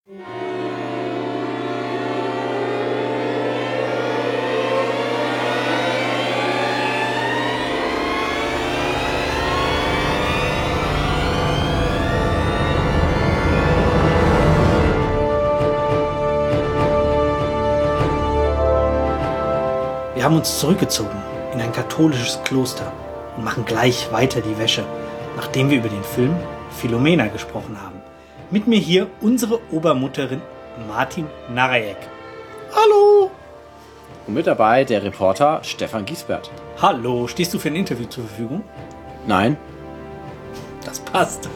Wir haben uns zurückgezogen in ein katholisches Kloster und machen gleich weiter die Wäsche, nachdem wir über den Film Philomena gesprochen haben. Mit mir hier unsere Obermutterin Martin Narajek. Hallo! Und mit dabei der Reporter Stefan Giesbert. Hallo, stehst du für ein Interview zur Verfügung? Nein. Das passt.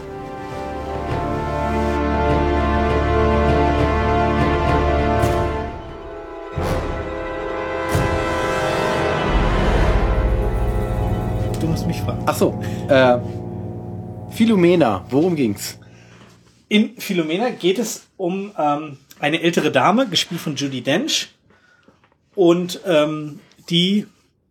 Du musst mich fragen. Ach so, Philomena, worum ging's? In Philomena geht es um eine ältere Dame, gespielt von Judi Dench. Und die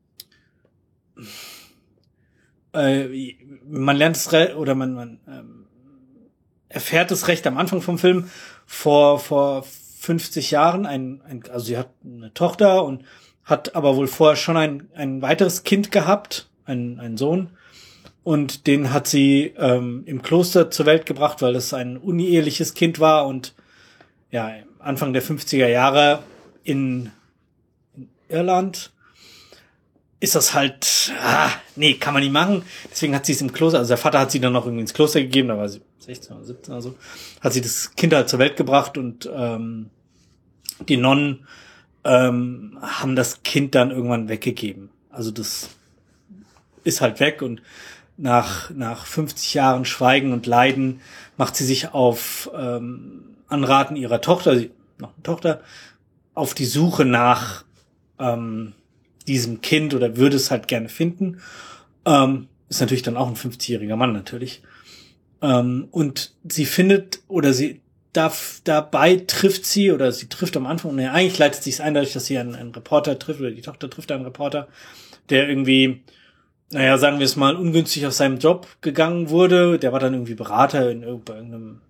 man lernt es oder man erfährt es recht am Anfang vom Film vor 50 Jahren. Also sie hat eine Tochter und hat aber wohl vorher schon ein weiteres Kind gehabt, einen Sohn. Und den hat sie im Kloster zur Welt gebracht, weil es ein uneheliches Kind war. Und ja, Anfang der 50er Jahre in Irland ist das halt, kann man nicht machen. Deswegen hat sie es im Kloster, also der Vater hat sie dann noch irgendwie ins Kloster gegeben, da war sie 16 oder 17 oder so, hat sie das Kind halt zur Welt gebracht und die Nonnen haben das Kind dann irgendwann weggegeben. Also das ist halt weg und nach 50 Jahren Schweigen und Leiden macht sie sich auf Anraten ihrer Tochter, noch eine Tochter, auf die Suche nach diesem Kind oder würde es halt gerne finden. Ist natürlich dann auch ein 50-jähriger Mann natürlich. Und sie findet oder sie dabei trifft sie oder sie trifft am Anfang, und eigentlich leitet sich es ein, dadurch, dass sie einen Reporter trifft oder die Tochter trifft einen Reporter, der irgendwie, sagen wir es mal, ungünstig aus seinem Job gegangen wurde. Der war dann irgendwie Berater bei irgendeinem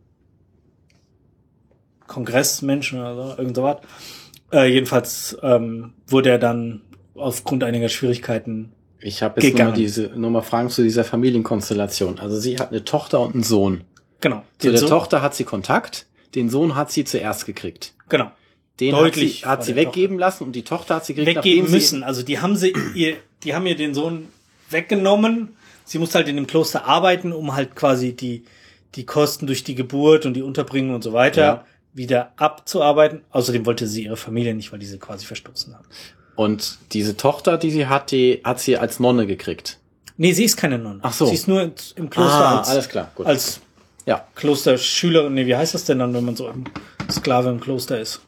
Kongressmenschen oder so, irgend sowas. Jedenfalls wurde er dann aufgrund einiger Schwierigkeiten Ich habe jetzt nur mal Fragen zu dieser Familienkonstellation. Also sie hat eine Tochter und einen Sohn. Genau. Zu der Tochter hat sie Kontakt, den Sohn hat sie zuerst gekriegt. Genau. Den hat sie weggeben lassen und die Tochter hat sie gekriegt. Weggeben müssen. Also die haben ihr den Sohn weggenommen. Sie musste halt in dem Kloster arbeiten, um halt quasi die Kosten durch die Geburt und die Unterbringung und so weiter wieder abzuarbeiten. Außerdem wollte sie ihre Familie nicht, weil die sie quasi verstoßen haben. Und diese Tochter, die hat sie als Nonne gekriegt. Nee, sie ist keine Nonne. Ach so. Sie ist nur im Kloster alles klar, gut. Als Klosterschülerin. Nee, wie heißt das denn dann, wenn man so Sklave im Kloster ist?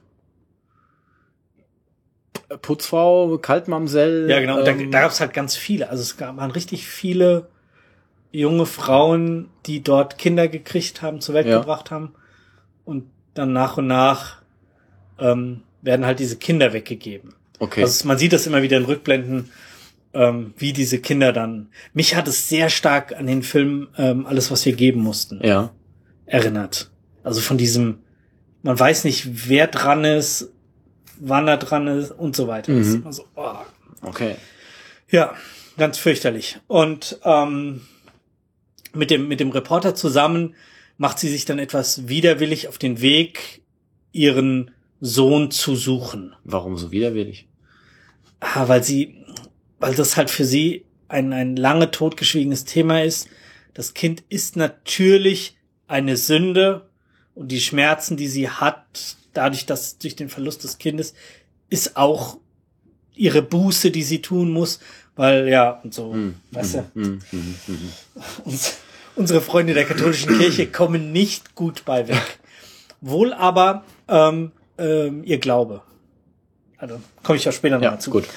Putzfrau, Kaltmamsell. Ja, genau. Da gab es halt ganz viele. Also es waren richtig viele junge Frauen, die dort Kinder gekriegt haben, zur Welt gebracht haben. Und dann nach und nach werden halt diese Kinder weggegeben. Okay. Also man sieht das immer wieder in Rückblenden, wie diese Kinder dann. Mich hat es sehr stark an den Film Alles, was wir geben mussten, erinnert. Also von diesem, man weiß nicht, wer dran ist, wann er dran ist und so weiter. Das ist immer so, Okay. Ja, ganz fürchterlich. Und mit dem Reporter zusammen macht sie sich dann etwas widerwillig auf den Weg, ihren Sohn zu suchen. Warum so widerwillig? Weil das halt für sie ein lange totgeschwiegenes Thema ist. Das Kind ist natürlich eine Sünde und die Schmerzen, die sie hat, dadurch, dass durch den Verlust des Kindes, ist auch ihre Buße, die sie tun muss, weil weißt du, unsere Freunde der katholischen Kirche kommen nicht gut bei weg. Wohl aber ihr Glaube. Also komme ich ja später noch dazu. Gut.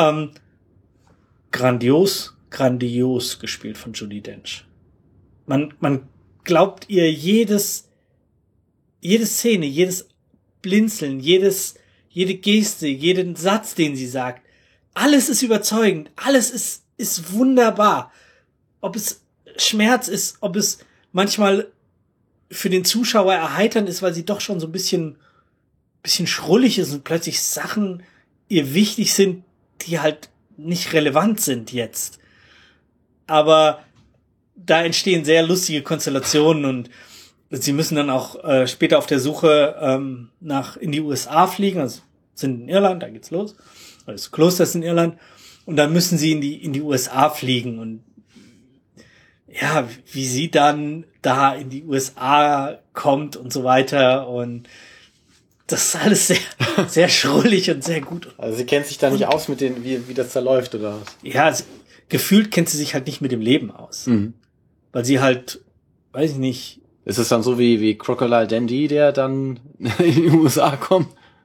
Grandios gespielt von Judi Dench. Man glaubt ihr jede Szene, jedes Blinzeln, jede Geste, jeden Satz, den sie sagt. Alles ist überzeugend, alles ist wunderbar. Ob es Schmerz ist, ob es manchmal für den Zuschauer erheiternd ist, weil sie doch schon so ein bisschen schrullig ist und plötzlich Sachen ihr wichtig sind, die halt nicht relevant sind jetzt. Aber da entstehen sehr lustige Konstellationen und sie müssen dann auch später auf der Suche in die USA fliegen, also sind in Irland, da geht's los. Das Kloster ist in Irland und dann müssen sie in die USA fliegen und ja, wie sie dann da in die USA kommt und so weiter und das ist alles sehr, sehr schrullig und sehr gut. Also sie kennt sich da nicht aus mit den, wie das da läuft, oder was? Ja, gefühlt kennt sie sich halt nicht mit dem Leben aus. Mhm. Weil sie halt, weiß ich nicht. Ist es dann so wie Crocodile Dundee, der dann in die USA kommt?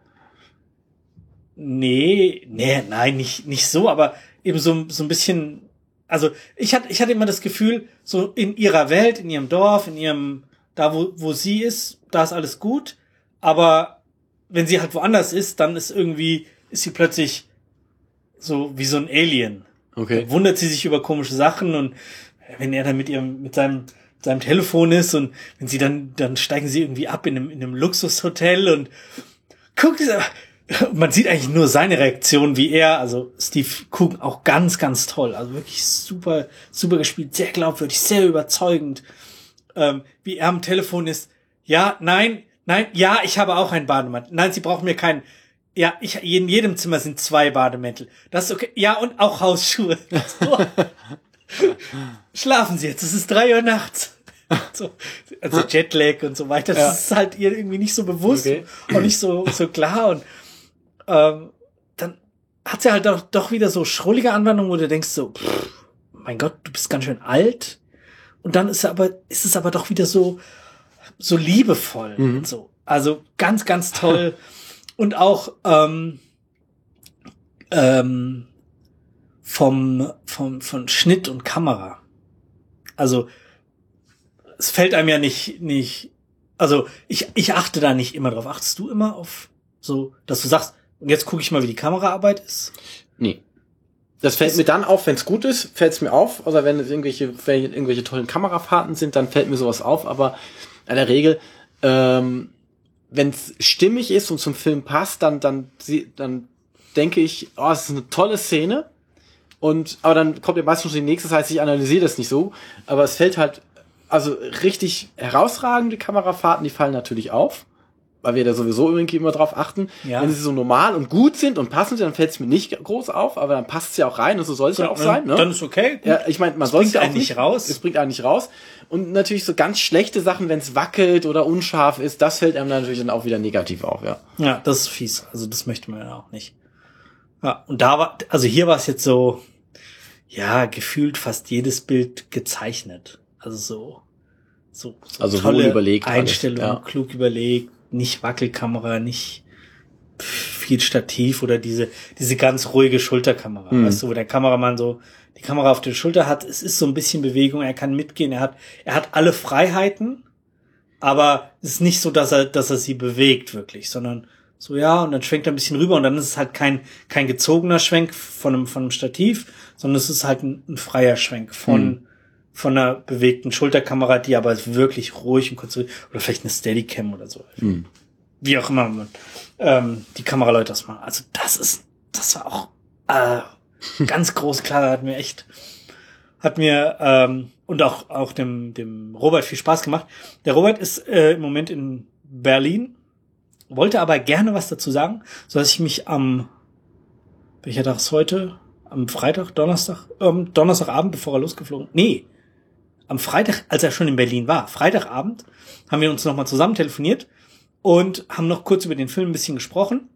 Nein, nicht so, aber eben so ein bisschen, also ich hatte immer das Gefühl, so in ihrer Welt, in ihrem Dorf, da wo sie ist, da ist alles gut, aber wenn sie halt woanders ist, dann ist sie plötzlich so wie so ein Alien. Okay. Dann wundert sie sich über komische Sachen und wenn er dann mit seinem Telefon ist und wenn sie dann steigen sie irgendwie ab in einem Luxushotel und guckt, man sieht eigentlich nur seine Reaktion, wie er, also Steve Coogan auch ganz, ganz toll, also wirklich super, super gespielt, sehr glaubwürdig, sehr überzeugend, wie er am Telefon ist, ja, nein, ja, ich habe auch einen Bademantel. Nein, Sie brauchen mir keinen. Ja, in jedem Zimmer sind 2 Bademäntel. Das ist okay. Ja, und auch Hausschuhe. So. Schlafen Sie jetzt, es ist 3 Uhr nachts. So. Also Jetlag und so weiter. Das ist halt ihr irgendwie nicht so bewusst und nicht so klar. Und dann hat sie halt doch wieder so schrullige Anwendungen, wo du denkst so, mein Gott, du bist ganz schön alt. Und dann ist es aber doch wieder so liebevoll und so. Also ganz, ganz toll. Und auch von Schnitt und Kamera. Also es fällt einem ja nicht, also ich achte da nicht immer drauf. Achtest du immer auf so, dass du sagst, und jetzt gucke ich mal, wie die Kameraarbeit ist? Nee. Das fällt mir dann auf, wenn es gut ist, fällt es mir auf. Oder wenn es irgendwelche tollen Kamerafahrten sind, dann fällt mir sowas auf. Aber in der Regel, wenn es stimmig ist und zum Film passt, dann denke ich, oh, es ist eine tolle Szene. Aber dann kommt ja meistens schon die nächste, das heißt, ich analysiere das nicht so. Aber es fällt halt, also richtig herausragende Kamerafahrten, die fallen natürlich auf, weil wir da sowieso irgendwie immer drauf achten. Ja. Wenn sie so normal und gut sind und passend sind, dann fällt es mir nicht groß auf, aber dann passt es ja auch rein und so soll es ja auch sein. Ne? Dann ist okay. Gut. Ja, ich meine, man soll es ja auch nicht raus. Es bringt einen nicht raus. Und natürlich so ganz schlechte Sachen, wenn es wackelt oder unscharf ist, das fällt einem natürlich dann auch wieder negativ auf, ja. Ja, das ist fies. Also das möchte man ja auch nicht. Ja, und hier war es jetzt so, ja, gefühlt fast jedes Bild gezeichnet. Also so also tolle überlegt Einstellung, ja. Klug überlegt, nicht Wackelkamera, nicht viel Stativ oder diese ganz ruhige Schulterkamera. Weißt du, wo der Kameramann so die Kamera auf der Schulter hat, es ist so ein bisschen Bewegung, er kann mitgehen, er hat alle Freiheiten, aber es ist nicht so, dass er sie bewegt wirklich, sondern so, ja, und dann schwenkt er ein bisschen rüber und dann ist es halt kein gezogener Schwenk von einem Stativ, sondern es ist halt ein freier Schwenk von einer bewegten Schulterkamera, die aber wirklich ruhig und konzentriert, oder vielleicht eine Steadicam oder so. Wie auch immer man, die Kameraleute das machen. Also das war auch ganz groß, klar, hat mir und auch dem Robert viel Spaß gemacht. Der Robert ist im Moment in Berlin, wollte aber gerne was dazu sagen, so dass ich mich welcher Tag ist heute? Am Donnerstagabend, bevor er losgeflogen ist. Nee, am Freitag, als er schon in Berlin war. Freitagabend haben wir uns nochmal zusammen telefoniert und haben noch kurz über den Film ein bisschen gesprochen.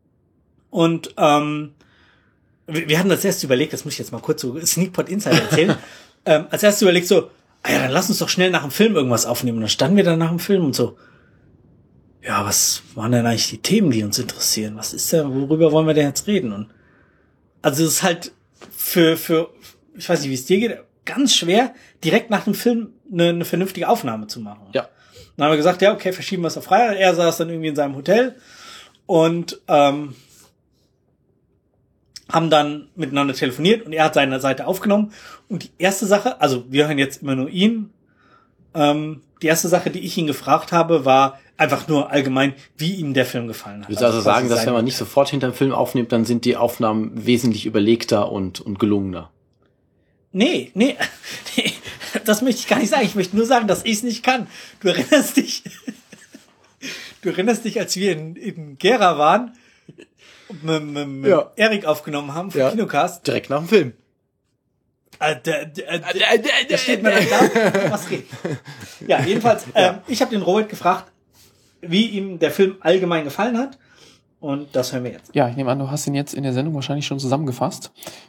Und wir hatten als erstes überlegt, das muss ich jetzt mal kurz so Sneakpot Insider erzählen, als erstes überlegt so, ja, dann lass uns doch schnell nach dem Film irgendwas aufnehmen. Und dann standen wir dann nach dem Film und so, ja, was waren denn eigentlich die Themen, die uns interessieren? Was ist denn, worüber wollen wir denn jetzt reden? Und also es ist halt für ich weiß nicht, wie es dir geht, ganz schwer, direkt nach dem Film eine vernünftige Aufnahme zu machen. Ja. Dann haben wir gesagt, ja, okay, verschieben wir es auf Freitag. Er saß dann irgendwie in seinem Hotel und haben dann miteinander telefoniert und er hat seine Seite aufgenommen. Und die erste Sache, also wir hören jetzt immer nur ihn, die die erste Sache, die ich ihn gefragt habe, war einfach nur allgemein, wie ihm der Film gefallen hat. Ich würde also sagen, dass wenn man nicht sofort hinterm Film aufnimmt, dann sind die Aufnahmen wesentlich überlegter und gelungener. Nee, das möchte ich gar nicht sagen. Ich möchte nur sagen, dass ich es nicht kann. Du erinnerst dich, als wir in Gera waren, mit Erik aufgenommen haben vom Kinocast. Direkt nach dem Film. Da steht mir dann da, was geht. Ja, jedenfalls, ich habe den Robert gefragt, wie ihm der Film allgemein gefallen hat. Und das hören wir jetzt. Ja, ich nehme an, du hast ihn jetzt in der Sendung wahrscheinlich schon zusammengefasst.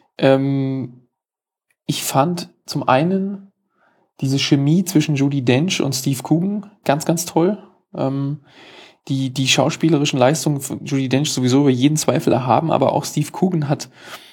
Ich fand zum einen diese Chemie zwischen Judi Dench und Steve Coogan ganz, ganz toll. Die schauspielerischen Leistungen von Judi Dench sowieso über jeden Zweifel erhaben, aber auch Steve Coogan hat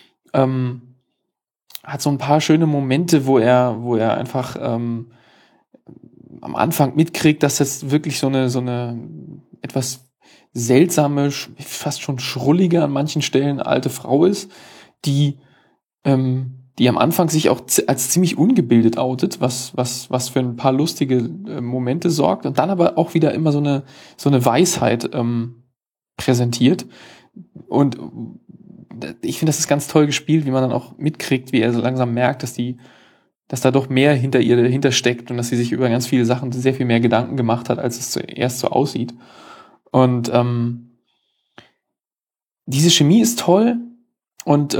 so ein paar schöne Momente, wo er einfach am Anfang mitkriegt, dass das wirklich so eine etwas seltsame, fast schon schrullige an manchen Stellen alte Frau ist, die am Anfang sich auch als ziemlich ungebildet outet, was für ein paar lustige Momente sorgt und dann aber auch wieder immer so eine Weisheit präsentiert. Und ich finde, das ist ganz toll gespielt, wie man dann auch mitkriegt, wie er so langsam merkt, dass da doch mehr hinter ihr dahinter steckt und dass sie sich über ganz viele Sachen sehr viel mehr Gedanken gemacht hat, als es zuerst so aussieht. Und diese Chemie ist toll und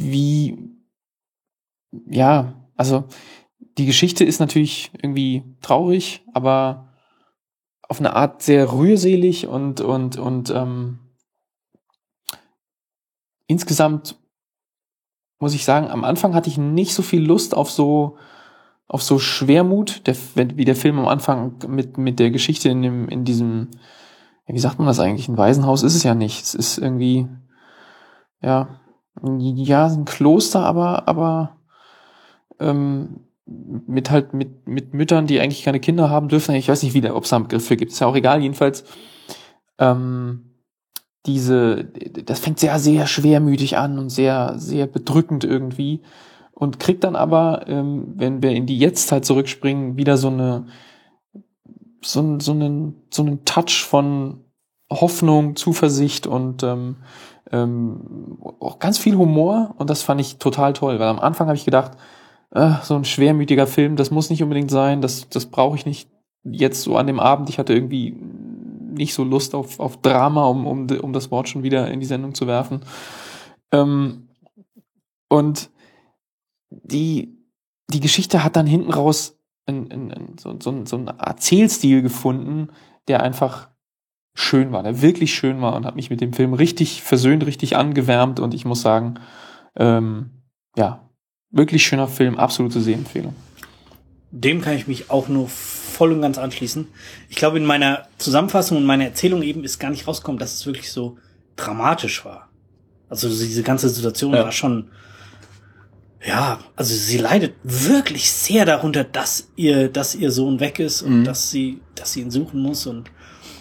also die Geschichte ist natürlich irgendwie traurig, aber auf eine Art sehr rührselig und insgesamt muss ich sagen, am Anfang hatte ich nicht so viel Lust auf so Schwermut, wie der Film am Anfang mit der Geschichte in diesem, ja, wie sagt man das eigentlich? Ein Waisenhaus ist es ja nicht. Es ist irgendwie, ein Kloster, aber mit Müttern, die eigentlich keine Kinder haben dürfen. Ich weiß nicht, ob es da einen Begriff für gibt. Ist ja auch egal. Jedenfalls, das fängt sehr, sehr schwermütig an und sehr, sehr bedrückend irgendwie und kriegt dann aber, wenn wir in die Jetztzeit zurückspringen, wieder so einen Touch von Hoffnung, Zuversicht und auch ganz viel Humor, und das fand ich total toll, weil am Anfang habe ich gedacht, so ein schwermütiger Film, das muss nicht unbedingt sein, das brauche ich nicht jetzt so an dem Abend. Ich hatte irgendwie nicht so Lust auf Drama, um das Wort schon wieder in die Sendung zu werfen. Und die Geschichte hat dann hinten raus so einen Erzählstil gefunden, der einfach schön war, der wirklich schön war und hat mich mit dem Film richtig versöhnt, richtig angewärmt, und ich muss sagen, wirklich schöner Film, absolute Sehempfehlung. Dem kann ich mich auch nur voll und ganz anschließen. Ich glaube, in meiner Zusammenfassung und meiner Erzählung eben ist gar nicht rausgekommen, dass es wirklich so dramatisch war. Also diese ganze Situation war schon, also sie leidet wirklich sehr darunter, dass ihr Sohn weg ist und dass sie ihn suchen muss, und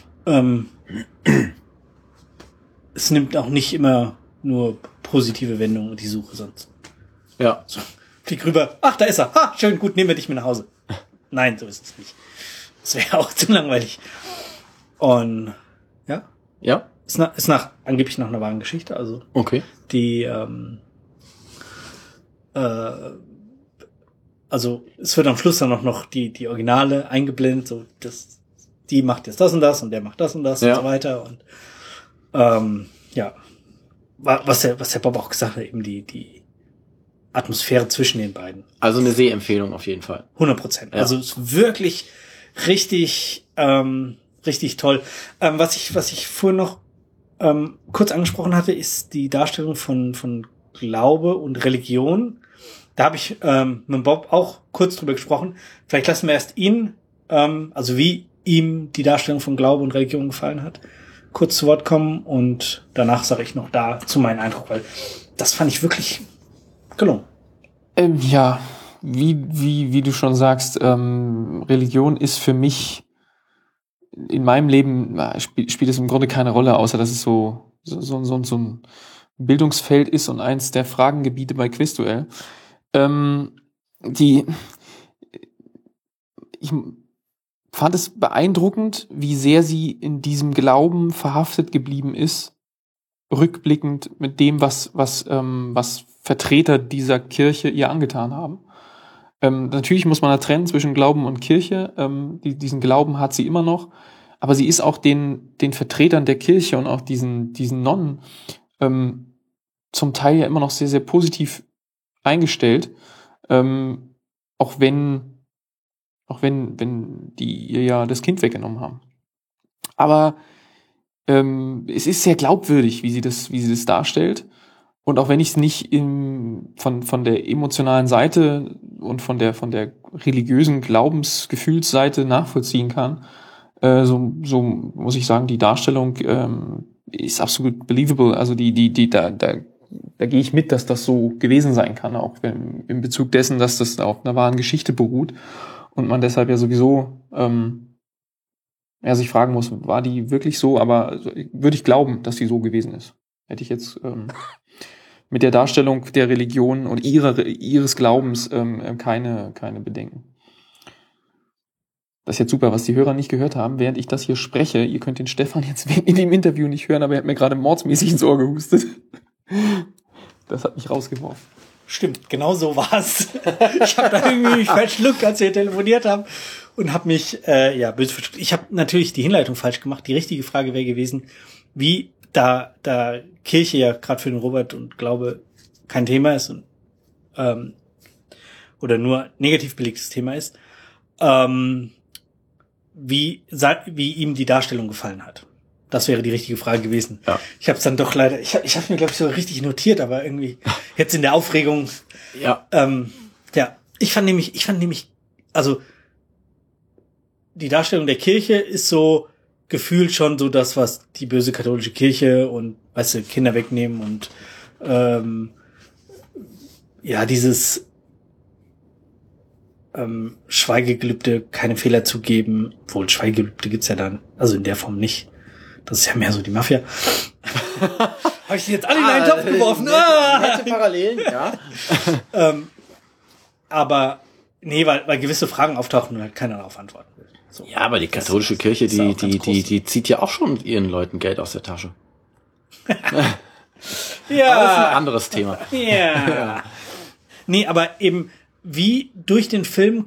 es nimmt auch nicht immer nur positive Wendungen, die Suche sonst. Ja. So, flieg rüber. Ach, da ist er. Ha, schön, gut, nehmen wir dich mit nach Hause. Nein, so ist es nicht. Das wäre auch zu langweilig. Und ja, ist angeblich nach einer wahren Geschichte. Also okay. Die also es wird am Schluss dann noch die Originale eingeblendet, so die macht jetzt das und das und der macht das und das und so weiter, und was der Bob auch gesagt hat, eben die Atmosphäre zwischen den beiden. Also eine Sehempfehlung auf jeden Fall. 100%. Ja. Also es ist wirklich richtig toll. Was ich vorhin noch kurz angesprochen hatte, ist die Darstellung von Glaube und Religion. Da habe ich mit Bob auch kurz drüber gesprochen. Vielleicht lassen wir erst ihn, also wie ihm die Darstellung von Glaube und Religion gefallen hat, kurz zu Wort kommen, und danach sage ich noch dazu meinen Eindruck, weil das fand ich wirklich gelungen. Wie du schon sagst, Religion ist für mich in meinem Leben spielt es im Grunde keine Rolle, außer dass es so ein Bildungsfeld ist und eins der Fragengebiete bei Quizduell. fand es beeindruckend, wie sehr sie in diesem Glauben verhaftet geblieben ist, rückblickend mit dem, was Vertreter dieser Kirche ihr angetan haben. Natürlich muss man da trennen zwischen Glauben und Kirche. Diesen Glauben hat sie immer noch, aber sie ist auch den Vertretern der Kirche und auch diesen Nonnen zum Teil ja immer noch sehr, sehr positiv eingestellt, auch wenn die ihr ja das Kind weggenommen haben. Aber es ist sehr glaubwürdig, wie sie das darstellt. Und auch wenn ich es nicht von der emotionalen Seite und von der religiösen Glaubensgefühlsseite nachvollziehen kann, so muss ich sagen, die Darstellung ist absolut believable. Also da gehe ich mit, dass das so gewesen sein kann, auch in Bezug dessen, dass das auf einer wahren Geschichte beruht und man deshalb ja sowieso sich fragen muss, war die wirklich so? Aber würde ich glauben, dass die so gewesen ist. Hätte ich jetzt mit der Darstellung der Religion und ihres Glaubens keine Bedenken. Das ist jetzt super, was die Hörer nicht gehört haben, während ich das hier spreche. Ihr könnt den Stefan jetzt in dem Interview nicht hören, aber er hat mir gerade mordsmäßig ins Ohr gehustet. Das hat mich rausgeworfen. Stimmt, genau so war's. Ich habe da irgendwie verschluckt, als wir telefoniert haben und habe mich böse verschluckt. Ich habe natürlich die Hinleitung falsch gemacht. Die richtige Frage wäre gewesen, wie da Kirche ja gerade für den Robert und Glaube kein Thema ist und oder nur negativ belegtes Thema ist, wie ihm die Darstellung gefallen hat. Das wäre die richtige Frage gewesen. Ja. Ich habe es dann doch leider, ich habe mir glaube ich so richtig notiert, aber irgendwie jetzt in der Aufregung. Ja. Ich fand nämlich, also die Darstellung der Kirche ist so gefühlt schon so das, was die böse katholische Kirche und, weißt du, Kinder wegnehmen und dieses Schweigegelübde, keine Fehler zugeben, obwohl Schweigegelübde gibt's ja dann, also in der Form nicht. Das ist ja mehr so die Mafia. Habe ich die jetzt alle in einen Topf geworfen? Nette Parallelen, ja. Aber nee, weil gewisse Fragen auftauchen und halt keiner darauf antworten will. So. Ja, aber die katholische Kirche, die zieht ja auch schon ihren Leuten Geld aus der Tasche. Ja. Aber das ist ein anderes Thema. Ja. Nee, aber eben wie durch den Film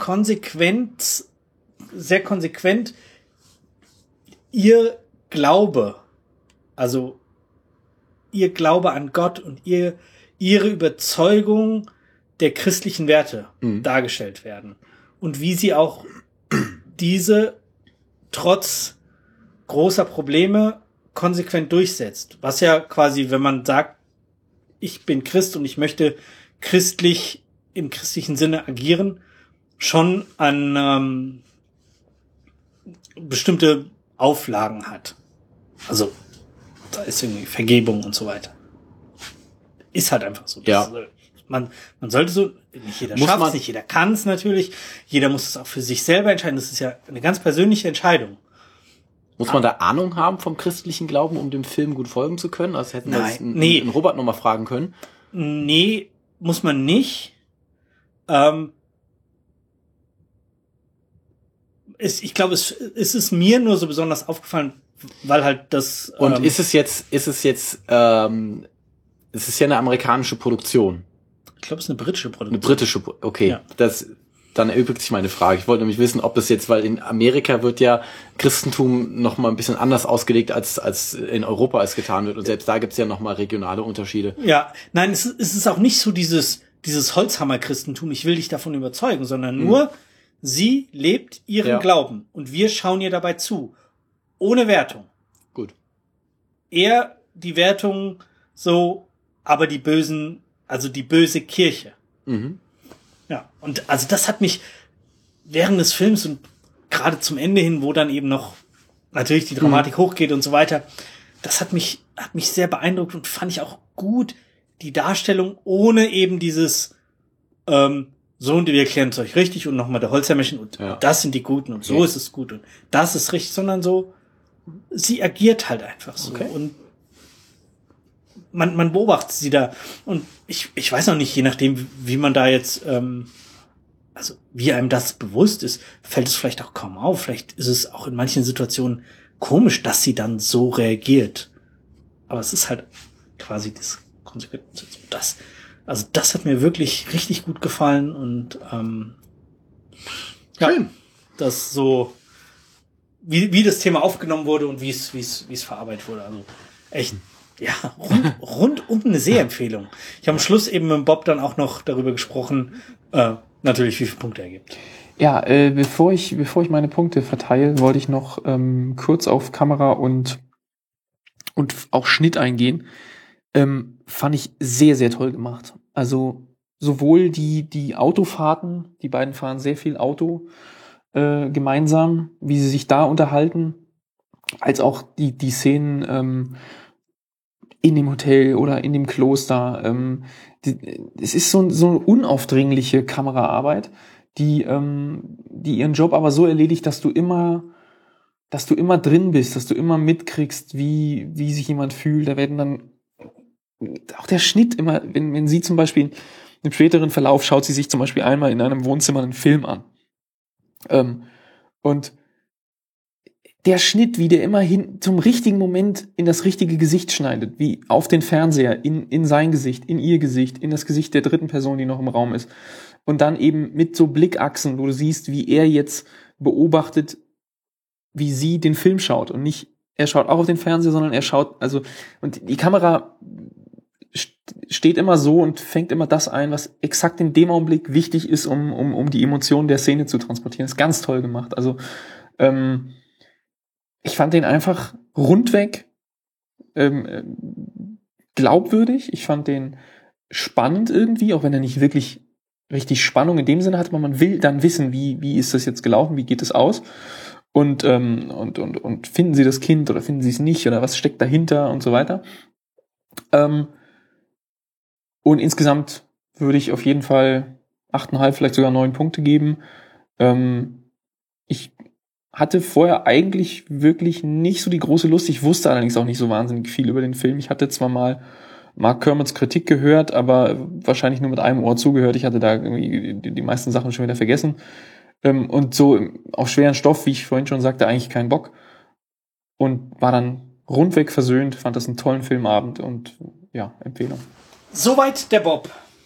sehr konsequent ihr Glaube, also ihr Glaube an Gott und ihre Überzeugung der christlichen Werte dargestellt werden. Und wie sie auch diese trotz großer Probleme konsequent durchsetzt. Was ja quasi, wenn man sagt, ich bin Christ und ich möchte im christlichen Sinne agieren, schon an bestimmte Auflagen hat. Also da ist irgendwie Vergebung und so weiter. Ist halt einfach so. Ja. Man sollte so, nicht jeder schafft es, nicht jeder kann es natürlich, jeder muss es auch für sich selber entscheiden. Das ist ja eine ganz persönliche Entscheidung. Muss man da Ahnung haben vom christlichen Glauben, um dem Film gut folgen zu können? Also hätten wir jetzt einen Robert nochmal fragen können. Nee, muss man nicht. Ich glaube, es ist mir nur so besonders aufgefallen, weil halt das... Und es ist ja eine amerikanische Produktion. Ich glaube, es ist eine britische Produktion. Eine britische, okay. Ja. Dann erübrigt sich meine Frage. Ich wollte nämlich wissen, ob das jetzt, weil in Amerika wird ja Christentum noch mal ein bisschen anders ausgelegt, als in Europa es getan wird. Und selbst da gibt's ja noch mal regionale Unterschiede. Ja, nein, es ist auch nicht so dieses Holzhammer-Christentum, ich will dich davon überzeugen, sondern nur, sie lebt ihren Glauben und wir schauen ihr dabei zu. Ohne Wertung. Gut. Eher die Wertung so, aber die böse Kirche. Mhm. Ja, und also das hat mich während des Films und gerade zum Ende hin, wo dann eben noch natürlich die Dramatik hochgeht und so weiter, das hat mich sehr beeindruckt und fand ich auch gut, die Darstellung ohne eben dieses so und wir erklären es euch richtig und nochmal der Holzhammerchen und das sind die Guten und so ist es gut und das ist richtig, sondern so, sie agiert halt einfach so und man beobachtet sie da und ich weiß noch nicht, je nachdem, wie man da jetzt also wie einem das bewusst ist, fällt es vielleicht auch kaum auf. Vielleicht ist es auch in manchen Situationen komisch, dass sie dann so reagiert. Aber es ist halt quasi das konsequent. Also das hat mir wirklich richtig gut gefallen und Schön. Das so wie das Thema aufgenommen wurde und wie es verarbeitet wurde. Also echt, ja, rundum eine Sehempfehlung. Ich habe am Schluss eben mit Bob dann auch noch darüber gesprochen, natürlich, wie viele Punkte er gibt. Ja, bevor ich meine Punkte verteile, wollte ich noch kurz auf Kamera und auch Schnitt eingehen. Fand ich sehr, sehr toll gemacht. Also sowohl die Autofahrten, die beiden fahren sehr viel Auto gemeinsam, wie sie sich da unterhalten, als auch die Szenen in dem Hotel oder in dem Kloster. Es ist so eine unaufdringliche Kameraarbeit, die ihren Job aber so erledigt, dass du immer drin bist, dass du immer mitkriegst, wie sich jemand fühlt. Da werden dann auch der Schnitt immer, wenn sie zum Beispiel im späteren Verlauf schaut sie sich zum Beispiel einmal in einem Wohnzimmer einen Film an. Und der Schnitt, wie der immer zum richtigen Moment in das richtige Gesicht schneidet, wie auf den Fernseher, in sein Gesicht, in ihr Gesicht, in das Gesicht der dritten Person, die noch im Raum ist. Und dann eben mit so Blickachsen, wo du siehst, wie er jetzt beobachtet, wie sie den Film schaut und nicht, er schaut auch auf den Fernseher, sondern er schaut, also, und die Kamera steht immer so und fängt immer das ein, was exakt in dem Augenblick wichtig ist, um die Emotionen der Szene zu transportieren. Das ist ganz toll gemacht. Also, ich fand den einfach rundweg glaubwürdig. Ich fand den spannend irgendwie, auch wenn er nicht wirklich richtig Spannung in dem Sinne hat, aber man will dann wissen, wie ist das jetzt gelaufen, wie geht es aus? Und finden sie das Kind oder finden sie es nicht oder was steckt dahinter und so weiter. Und insgesamt würde ich auf jeden Fall 8,5, vielleicht sogar 9 Punkte geben. Ich hatte vorher eigentlich wirklich nicht so die große Lust. Ich wusste allerdings auch nicht so wahnsinnig viel über den Film. Ich hatte zwar mal Mark Kermods Kritik gehört, aber wahrscheinlich nur mit einem Ohr zugehört. Ich hatte da irgendwie die meisten Sachen schon wieder vergessen. Und so auf schweren Stoff, wie ich vorhin schon sagte, eigentlich keinen Bock. Und war dann rundweg versöhnt, fand das einen tollen Filmabend und ja, Empfehlung. Soweit der Bob.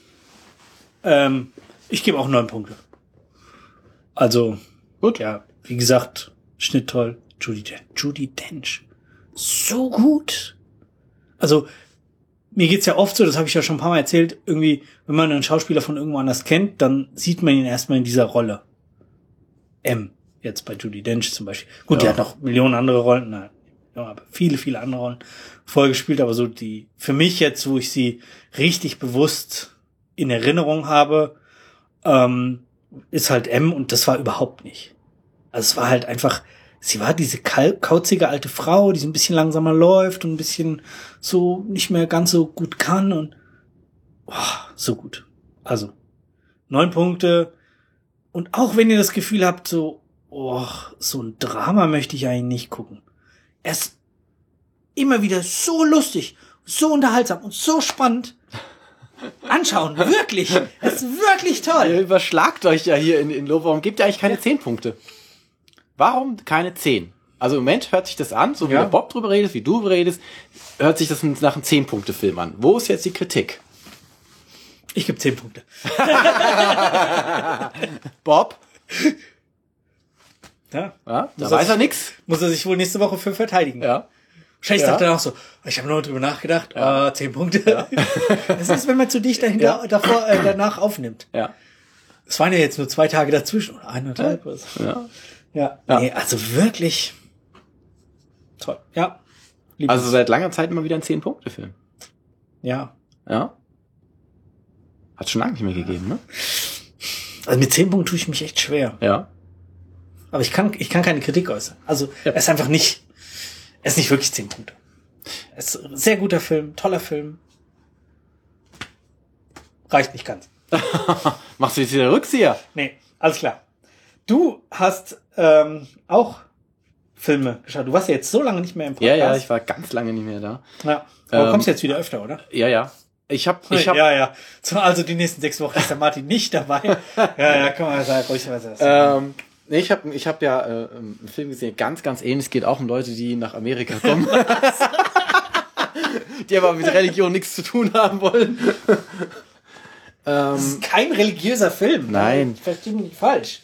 Ich gebe auch 9 Punkte. Also, gut. Ja, wie gesagt, Schnitt toll. Judi Dench. So gut. Also, mir geht's ja oft so, das habe ich ja schon ein paar Mal erzählt, irgendwie, wenn man einen Schauspieler von irgendwo anders kennt, dann sieht man ihn erstmal in dieser Rolle. Jetzt bei Judi Dench zum Beispiel. Gut, die hat noch Millionen andere Rollen, nein, aber viele, viele andere Rollen vorgespielt, aber so die, für mich jetzt, wo ich sie richtig bewusst in Erinnerung habe, ist halt und das war überhaupt nicht. Also es war halt einfach, sie war diese kauzige alte Frau, die so ein bisschen langsamer läuft und ein bisschen so nicht mehr ganz so gut kann und so gut. Also 9 Punkte. Und auch wenn ihr das Gefühl habt, so ein Drama möchte ich eigentlich nicht gucken. Er ist immer wieder so lustig, so unterhaltsam und so spannend. Anschauen, wirklich. Es ist wirklich toll. Ihr überschlagt euch ja hier in Lob. Warum gebt ihr eigentlich keine 10 Punkte? Warum keine 10? Also im Moment hört sich das an, so wie der Bob drüber redet, wie du redest, hört sich das nach einem 10-Punkte-Film an. Wo ist jetzt die Kritik? Ich gebe 10 Punkte. Bob? Ja, da weiß er nix. Muss er sich wohl nächste Woche für verteidigen. Ja. Wahrscheinlich sagt er auch so, ich habe noch drüber nachgedacht, 10 Punkte. Ja. Das ist, wenn man zu dicht danach aufnimmt. Ja. Es waren ja jetzt nur 2 Tage dazwischen, oder 1,5. Ja. Nee, also wirklich toll. Ja. Also seit langer Zeit mal wieder ein 10-Punkte-Film. Ja. Ja. Hat schon lange nicht mehr gegeben, ne? Also mit 10 Punkten tue ich mich echt schwer. Ja. Aber ich kann keine Kritik äußern. Also er ist einfach nicht, er ist nicht wirklich 10 Punkte. Er ist ein sehr guter Film, toller Film. Reicht nicht ganz. Machst du jetzt wieder Rückzieher? Nee, alles klar. Du hast auch Filme geschaut. Du warst ja jetzt so lange nicht mehr im Podcast. Ja, ich war ganz lange nicht mehr da. Ja. Aber kommst jetzt wieder öfter, oder? Ja. Ja. Also die nächsten 6 Wochen ist der Martin nicht dabei. Ja, kann man sagen, ruhig sagen. Nee, ich hab ja einen Film gesehen, ganz, ganz ähnlich. Es geht auch um Leute, die nach Amerika kommen. Die aber mit Religion nichts zu tun haben wollen. Das ist kein religiöser Film. Nein. Ich verstehe mich nicht falsch.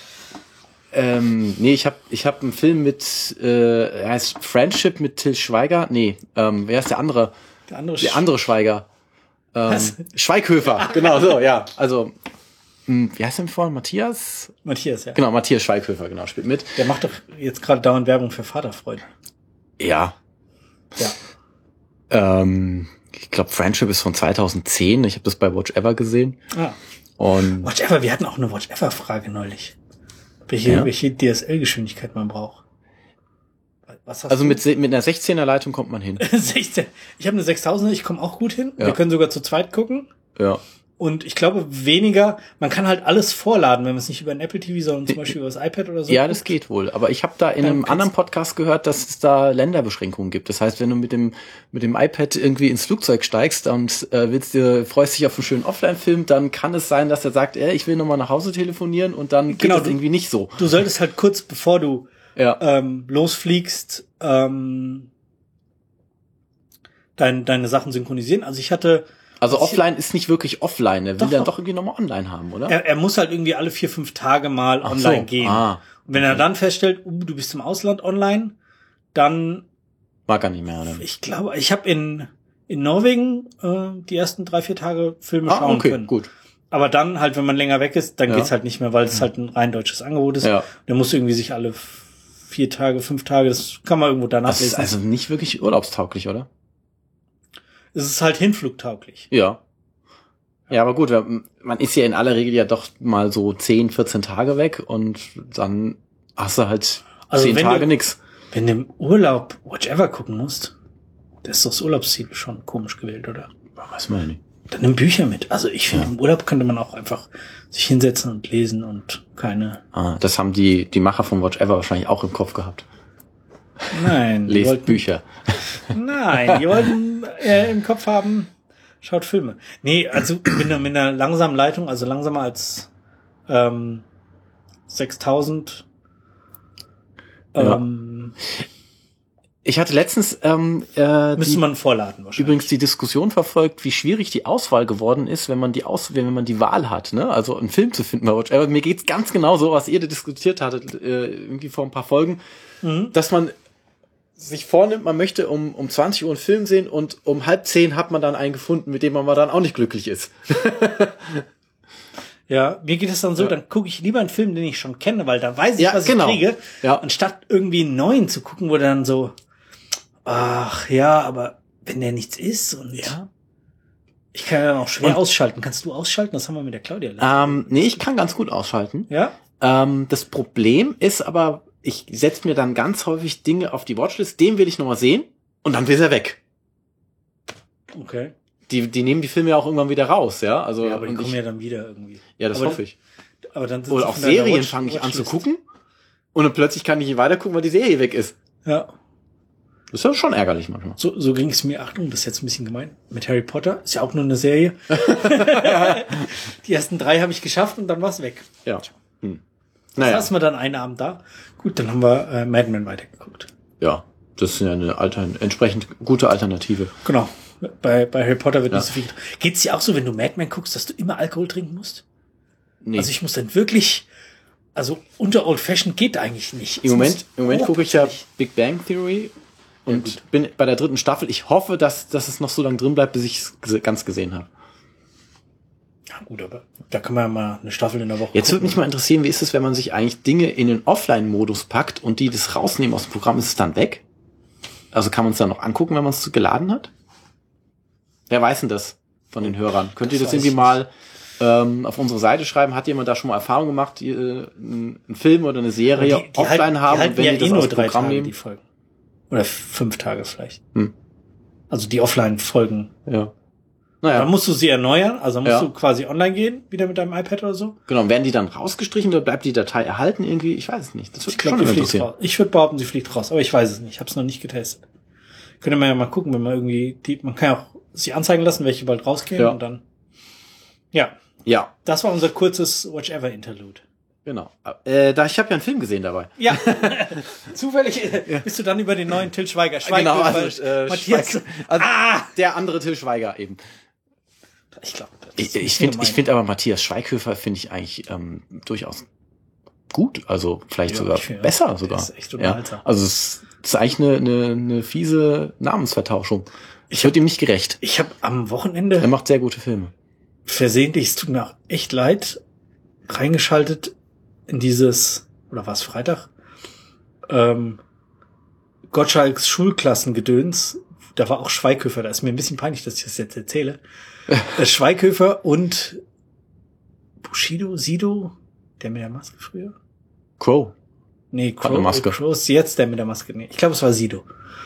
Nee, ich hab einen Film mit, heißt Friendship mit Til Schweiger. Nee, wer ist der andere? Der andere Schweiger. Schweighöfer, genau so, ja. Also, wie heißt der vorhin? Matthias, ja. Genau, Matthias Schweighöfer, genau, spielt mit. Der macht doch jetzt gerade dauernd Werbung für Vaterfreunde. Ja. Ich glaube, Friendship ist von 2010. Ich habe das bei Watch Ever gesehen. Und Watch Ever, wir hatten auch eine Watch Ever-Frage neulich. Welche DSL-Geschwindigkeit man braucht. Was hast also du? mit einer 16er Leitung kommt man hin. 16. Ich habe eine 6000er, ich komme auch gut hin. Ja. Wir können sogar zu zweit gucken. Ja. Und ich glaube weniger, man kann halt alles vorladen, wenn man es nicht über ein Apple TV, sondern zum Beispiel über das iPad oder so. Ja, das geht wohl. Aber ich habe da in einem anderen Podcast gehört, dass es da Länderbeschränkungen gibt. Das heißt, wenn du mit dem iPad irgendwie ins Flugzeug steigst und freust dich auf einen schönen Offline-Film, dann kann es sein, dass er sagt, ich will nochmal nach Hause telefonieren und dann geht das irgendwie nicht so. Du solltest halt kurz bevor du losfliegst, deine Sachen synchronisieren. Also offline ist nicht wirklich offline. Er will dann doch irgendwie nochmal online haben, oder? Er muss halt irgendwie alle 4-5 Tage mal online gehen. Und wenn er dann feststellt, du bist im Ausland online, dann mag er nicht mehr, oder? Ich glaube, ich habe in Norwegen die ersten 3-4 Tage Filme schauen können. Gut. Aber dann halt, wenn man länger weg ist, dann geht's halt nicht mehr, weil es halt ein rein deutsches Angebot ist. Ja. Der muss irgendwie sich alle 4 Tage, 5 Tage, das kann man irgendwo danach lesen. Das ist also nicht wirklich urlaubstauglich, oder? Es ist halt hinflugtauglich. Ja. Ja, aber gut, man ist ja in aller Regel ja doch mal so 10, 14 Tage weg und dann hast du halt 10 Tage nix. Wenn du im Urlaub Watch Ever gucken musst, das ist doch das Urlaubsziel schon komisch gewählt, oder? Weiß man ja nicht. Dann nimm Bücher mit. Also ich finde, im Urlaub könnte man auch einfach sich hinsetzen und lesen und keine... Das haben die Macher von Watch Ever wahrscheinlich auch im Kopf gehabt. Nein. Lest Bücher. Nein, die wollten im Kopf haben, schaut Filme. Nee, also mit einer langsamen Leitung, also langsamer als 6000. Ich hatte letztens müsste man vorladen wahrscheinlich. Übrigens die Diskussion verfolgt, wie schwierig die Auswahl geworden ist, wenn man die Wahl hat, ne? Also einen Film zu finden bei Watch Ever. Mir geht's ganz genau so, was ihr da diskutiert hattet, irgendwie vor ein paar Folgen, dass man sich vornimmt, man möchte um 20 Uhr einen Film sehen und um 9:30 hat man dann einen gefunden, mit dem man dann auch nicht glücklich ist. Ja, mir geht es dann so, dann gucke ich lieber einen Film, den ich schon kenne, weil da weiß ich, was ich kriege, anstatt irgendwie einen neuen zu gucken, wo dann so, ach ja, aber wenn der nichts ist und ich kann ja dann auch schwer ausschalten. Kannst du ausschalten? Das haben wir mit der Claudia. Nee, ich kann ganz gut ausschalten. Ja? Das Problem ist aber, ich setze mir dann ganz häufig Dinge auf die Watchlist, den will ich noch mal sehen und dann ist er weg. Okay. Die nehmen die Filme ja auch irgendwann wieder raus, ja? Also, ja, aber die kommen ja dann wieder irgendwie. Ja, das hoffe ich. Aber dann oder auch Serien fange ich an zu gucken und dann plötzlich kann ich nicht weiter gucken, weil die Serie weg ist. Ja. Das ist ja schon ärgerlich manchmal. So ging es mir, Achtung, das ist jetzt ein bisschen gemein, mit Harry Potter. Ist ja auch nur eine Serie. Die ersten 3 habe ich geschafft und dann war's weg. Ja. Das lassen wir dann einen Abend da. Gut, dann haben wir Mad Men weitergeguckt. Ja, das ist ja eine entsprechend gute Alternative. Genau. Bei Harry Potter wird nicht so viel. Geht's dir auch so, wenn du Mad Men guckst, dass du immer Alkohol trinken musst? Nee. Also ich muss dann wirklich, also unter Old Fashioned geht eigentlich nicht. Im Moment gucke ich ja Big Bang Theory und bin bei der 3. Staffel. Ich hoffe, dass es noch so lange drin bleibt, bis ich es ganz gesehen habe. Ja gut, aber da kann man ja mal eine Staffel in der Woche Jetzt würde mich mal interessieren, wie ist es, wenn man sich eigentlich Dinge in den Offline-Modus packt und die das rausnehmen aus dem Programm, ist es dann weg? Also kann man es dann noch angucken, wenn man es geladen hat? Wer weiß denn das von den Hörern? Könnt ihr das irgendwie mal auf unsere Seite schreiben? Hat jemand da schon mal Erfahrung gemacht, die einen Film oder eine Serie die offline haben und wenn die das aus dem Programm nehmen? Die Folgen. Oder 5 Tage vielleicht. Also die Offline-Folgen. Ja. Naja. Dann musst du sie erneuern, also musst du quasi online gehen, wieder mit deinem iPad oder so. Genau, werden die dann rausgestrichen oder bleibt die Datei erhalten irgendwie? Ich weiß es nicht. Das würde mich schon interessieren. Ich würde behaupten, sie fliegt raus, aber ich weiß es nicht. Ich habe es noch nicht getestet. Könnte man ja mal gucken, wenn man irgendwie man kann ja auch sich anzeigen lassen, welche bald rausgehen und dann. Ja. Ja. Das war unser kurzes Watch-Ever-Interlude. Genau. Ich habe ja einen Film gesehen dabei. Ja. Zufällig bist du dann über den neuen Til Schweiger. Genau, also Matthias. Der andere Til Schweiger eben. Ich glaube. Ich finde aber Matthias Schweighöfer finde ich eigentlich durchaus gut. Also vielleicht sogar besser sogar. Das ist echt unterhaltsam. Also es ist eigentlich eine fiese Namensvertauschung. Ich wird ihm nicht gerecht. Ich habe am Wochenende. Er macht sehr gute Filme. Versehentlich, es tut mir auch echt leid, reingeschaltet in dieses, oder war es Freitag? Gottschalks Schulklassengedöns. Da war auch Schweighöfer. Da ist mir ein bisschen peinlich, dass ich das jetzt erzähle. Schweighöfer und Sido, der mit der Maske früher. Crow. Nee, Crow ist jetzt der mit der Maske. Nee, ich glaube, es war Sido.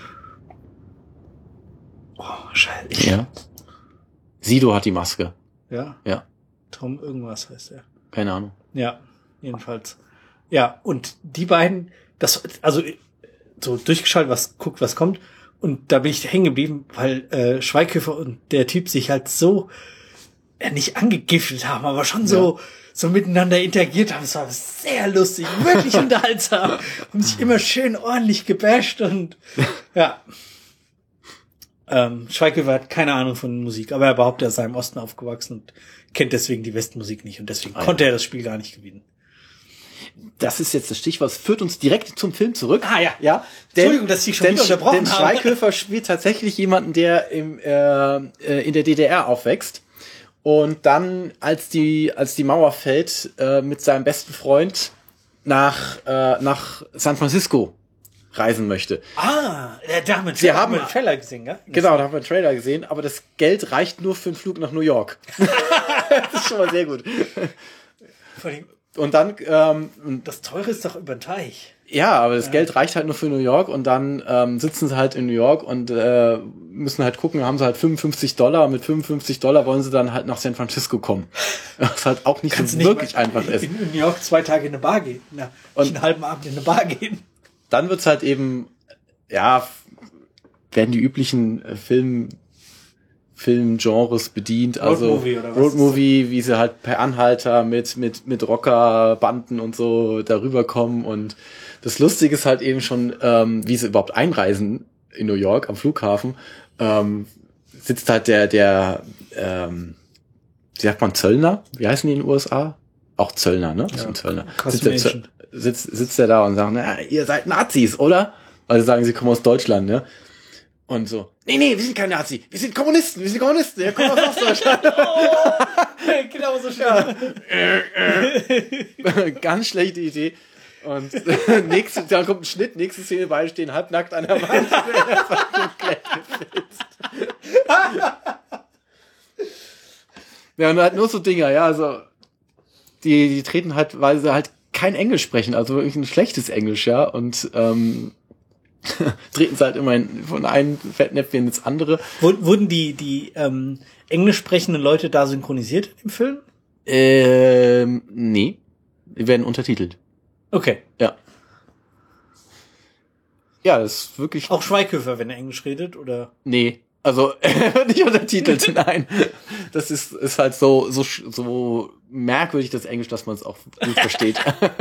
Oh, scheiße. Ja. Sido hat die Maske. Ja? Ja. Tom irgendwas heißt er. Keine Ahnung. Ja, jedenfalls. Ja, und die beiden, also so durchgeschaltet, was kommt. Und da bin ich hängen geblieben, weil Schweighöfer und der Typ sich halt so nicht angegiftet haben, aber schon so miteinander interagiert haben. Es war sehr lustig, wirklich unterhaltsam. Haben sich immer schön ordentlich gebasht und ja. Schweighöfer hat keine Ahnung von Musik, aber er behauptet, er sei im Osten aufgewachsen und kennt deswegen die Westmusik nicht und deswegen konnte er das Spiel gar nicht gewinnen. Das ist jetzt das Stichwort. Es führt uns direkt zum Film zurück. Ja. Entschuldigung, dass ich schon wieder unterbrochen habe. Denn Schweighöfer spielt tatsächlich jemanden, der in der DDR aufwächst und dann, als die Mauer fällt, mit seinem besten Freund nach San Francisco reisen möchte. Da haben wir einen Trailer gesehen, ja? Genau, da haben wir einen Trailer gesehen, aber das Geld reicht nur für einen Flug nach New York. Das ist schon mal sehr gut. Und dann das Teure ist doch über den Teich. Ja, aber das Geld reicht halt nur für New York und dann sitzen sie halt in New York und müssen halt gucken, haben sie halt $55. Mit $55 wollen sie dann halt nach San Francisco kommen. Was halt auch nicht so wirklich einfach ist. In New York 2 Tage in eine Bar gehen. Und einen halben Abend in eine Bar gehen. Dann wird's halt eben, werden die üblichen Filmgenres bedient, also Roadmovie, wie sie halt per Anhalter mit Rockerbanden und so darüber kommen. Und das Lustige ist halt eben schon, wie sie überhaupt einreisen in New York am Flughafen, sitzt halt der wie sagt man, Zöllner? Wie heißen die in den USA? Auch Zöllner, ne? Das ist ein Zöllner. Sitzt der da und sagt, na, ihr seid Nazis, oder? Also sagen, sie kommen aus Deutschland, ne? Und so, nee, wir sind keine Nazi, wir sind Kommunisten, ja, kommen aus Ostdeutschland. Genau so schön. Ganz schlechte Idee. Und dann kommt ein Schnitt, nächste Szene, beide stehen halbnackt an der Wand. Ja, und halt nur so Dinger, ja, also die treten halt, weil sie halt kein Englisch sprechen, also wirklich ein schlechtes Englisch, ja, und treten sie halt immer von einem Fettnäpfchen ins andere. Wurden die englisch sprechenden Leute da synchronisiert im Film? Nee. Die werden untertitelt. Okay. Ja. Ja, das ist wirklich... Auch Schweighöfer, wenn er Englisch redet, oder? Nee. Also, nicht untertitelt, nein. Das ist halt so merkwürdig, das Englisch, dass man es auch gut versteht.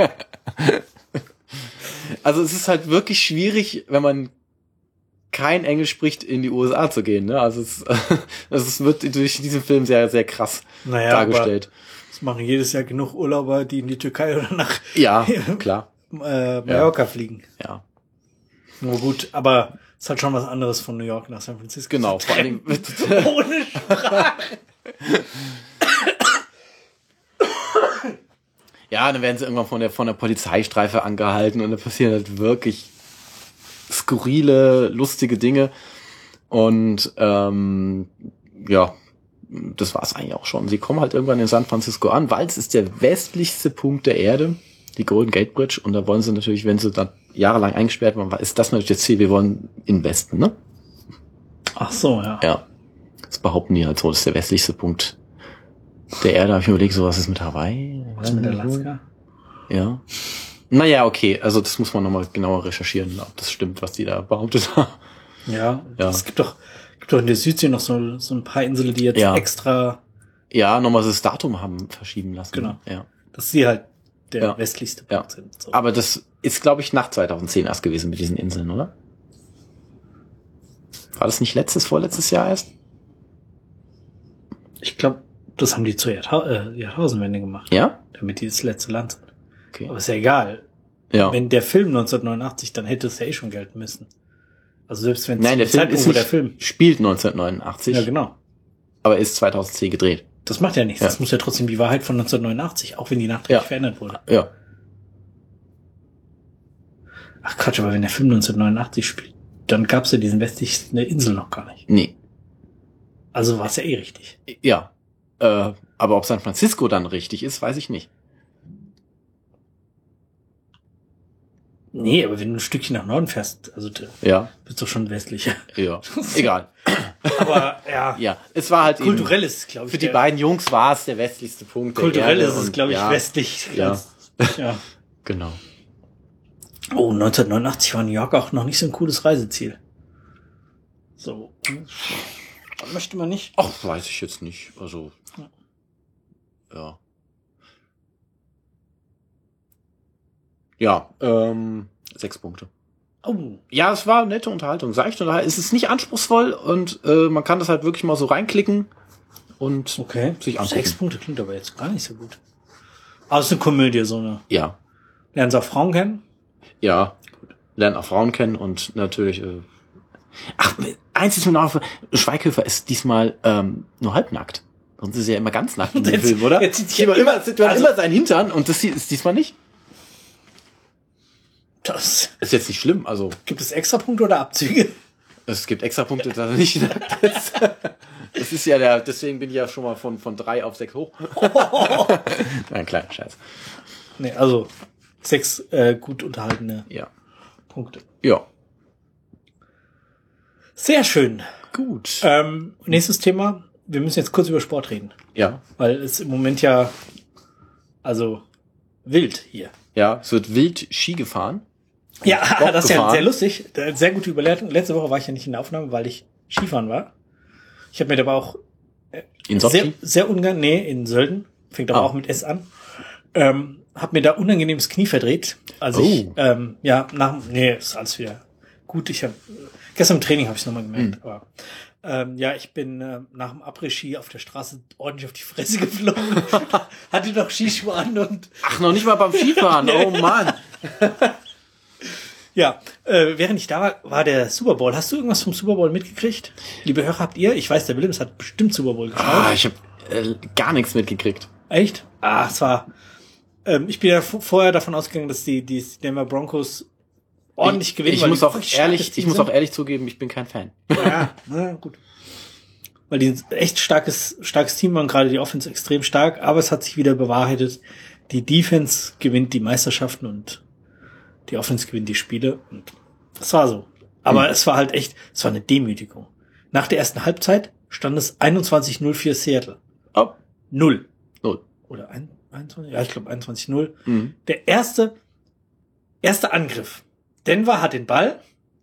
Also, es ist halt wirklich schwierig, wenn man kein Englisch spricht, in die USA zu gehen, ne? Also, es wird durch diesen Film sehr, sehr krass dargestellt. Das machen jedes Jahr genug Urlauber, die in die Türkei oder nach klar. Mallorca fliegen. Ja. Nur gut, aber ist halt schon was anderes von New York nach San Francisco. Genau, vor allen Dingen ohne Sprache. Ja, dann werden sie irgendwann von der Polizeistreife angehalten und da passieren halt wirklich skurrile, lustige Dinge. Und das war's eigentlich auch schon. Sie kommen halt irgendwann in San Francisco an, weil es ist der westlichste Punkt der Erde, die Golden Gate Bridge. Und da wollen sie natürlich, wenn sie dann jahrelang eingesperrt waren, ist das natürlich das Ziel, wir wollen investen, ne? Ach so, ja. Ja. Das behaupten die halt so, das ist der westlichste Punkt der Erde. Habe ich mir überlegt, so was ist mit Hawaii? Was mit Alaska? Ja. Naja, okay, also das muss man nochmal genauer recherchieren, ob das stimmt, was die da behauptet haben. Ja, Ja. es gibt doch in der Südsee noch so ein paar Inseln, die jetzt Ja. extra, Ja, nochmal das Datum haben verschieben lassen. Genau. Ja. dass sie halt der Ja. westlichste Ja. Punkt sind. So. Aber das ist, glaube ich, nach 2010 erst gewesen mit diesen Inseln, oder? War das nicht vorletztes Jahr erst? Ich glaube, das haben die zur Jahrtausendwende gemacht, Ja? damit die das letzte Land sind. Okay. Aber ist ja egal. Ja. Wenn der Film 1989, dann hätte es ja eh schon gelten müssen. Also selbst wenn Nein, der Film ist wo nicht, der Film. spielt 1989, Ja, genau. aber ist 2010 gedreht. Das macht ja nichts. Ja. Das muss ja trotzdem die Wahrheit von 1989, auch wenn die nachträglich verändert wurde. Ja. Ach Quatsch, aber wenn der Film 1989 spielt, dann gab es ja diesen westlichsten Insel noch gar nicht. Nee. Also war es ja eh richtig. Ja. Aber ob San Francisco dann richtig ist, weiß ich nicht. Nee, aber wenn du ein Stückchen nach Norden fährst, also du Ja. bist doch schon westlicher. Ja. Egal. Aber ja, Ja. Es war halt kulturell ist es, glaube ich, für die beiden Jungs war es der westlichste Punkt. Der kulturell Erde ist es, und glaube ich, ja, westlich. Ja. Ja. Genau. Oh, 1989 war New York auch noch nicht so ein cooles Reiseziel. So. Möchte man nicht. Ach, weiß ich jetzt nicht. Also. Ja. Ja, 6 Punkte. Oh. Ja, es war nette Unterhaltung. Seichte Unterhaltung. Es ist nicht anspruchsvoll und man kann das halt wirklich mal so reinklicken und Okay. sich angucken. 6 Punkte klingt aber jetzt gar nicht so gut. Aber es ist eine Komödie, so eine. Ja, Lernen Sie auch Frauen kennen? ja. Lernen auch Frauen kennen und natürlich. Ach, eins ist mir noch aufgefallen. Schweighöfer ist diesmal nur halbnackt. Sonst ist er ja immer ganz nackt in dem Jetzt- Film, oder? jetzt sieht Sieht man ja immer, immer- sieht man also- immer seinen Hintern und das hier ist diesmal nicht. Das Ist jetzt nicht schlimm, also gibt es Extrapunkte oder Abzüge? es gibt extra Punkte, dass er nicht nackt ist. Das ist ja deswegen bin ich ja schon mal von 3 auf 6 hoch. Nein, kleiner Scheiß. Nee, also 6 gut unterhaltene Ja. Punkte. Ja. Sehr schön. Gut. Nächstes Thema. Wir müssen jetzt kurz über Sport reden, Ja. weil es im Moment ja also wild hier. Ja, es wird wild Ski gefahren. Ja, Bob das ist ja gefahren. sehr lustig. Sehr gute Überleitung. Letzte Woche war ich ja nicht in der Aufnahme, weil ich Skifahren war. Ich habe mir dabei auch In sehr, Sochi? sehr in Sölden, fängt aber Ah. auch mit S an. Hab mir da unangenehmes Knie verdreht. Also ich, ist alles wieder gut. Ich habe gestern im Training habe ich es nochmal gemerkt. Aber ich bin nach dem Après-Ski auf der Straße ordentlich auf die Fresse geflogen. Hatte noch Skischuhe an und Ach, noch nicht mal beim Skifahren. Oh Mann. ja, während ich da war, war der Super Bowl. Hast du irgendwas vom Super Bowl mitgekriegt? Liebe Hörer, habt ihr? Ich weiß, der Willems hat bestimmt Super Bowl geschaut. Ah, ich habe gar nichts mitgekriegt. Echt? Ah, es war. Ich bin ja vorher davon ausgegangen, dass die Denver Broncos ordentlich gewinnen. Ich weil muss die auch wirklich ehrlich, starkes ich Team muss sind. auch ehrlich zugeben, ich bin kein Fan. Ja, na gut. Weil die ein echt starkes Team waren, gerade die Offense extrem stark, aber es hat sich wieder bewahrheitet, die Defense gewinnt die Meisterschaften und die Offense gewinnt die Spiele und das war so. Aber es war halt echt, es war eine Demütigung. Nach der ersten Halbzeit stand es 21-0 für Seattle. Oh, 0. 0. Oder 21? Ja, ich glaube 21-0. Mhm. Der erste Angriff. Denver hat den Ball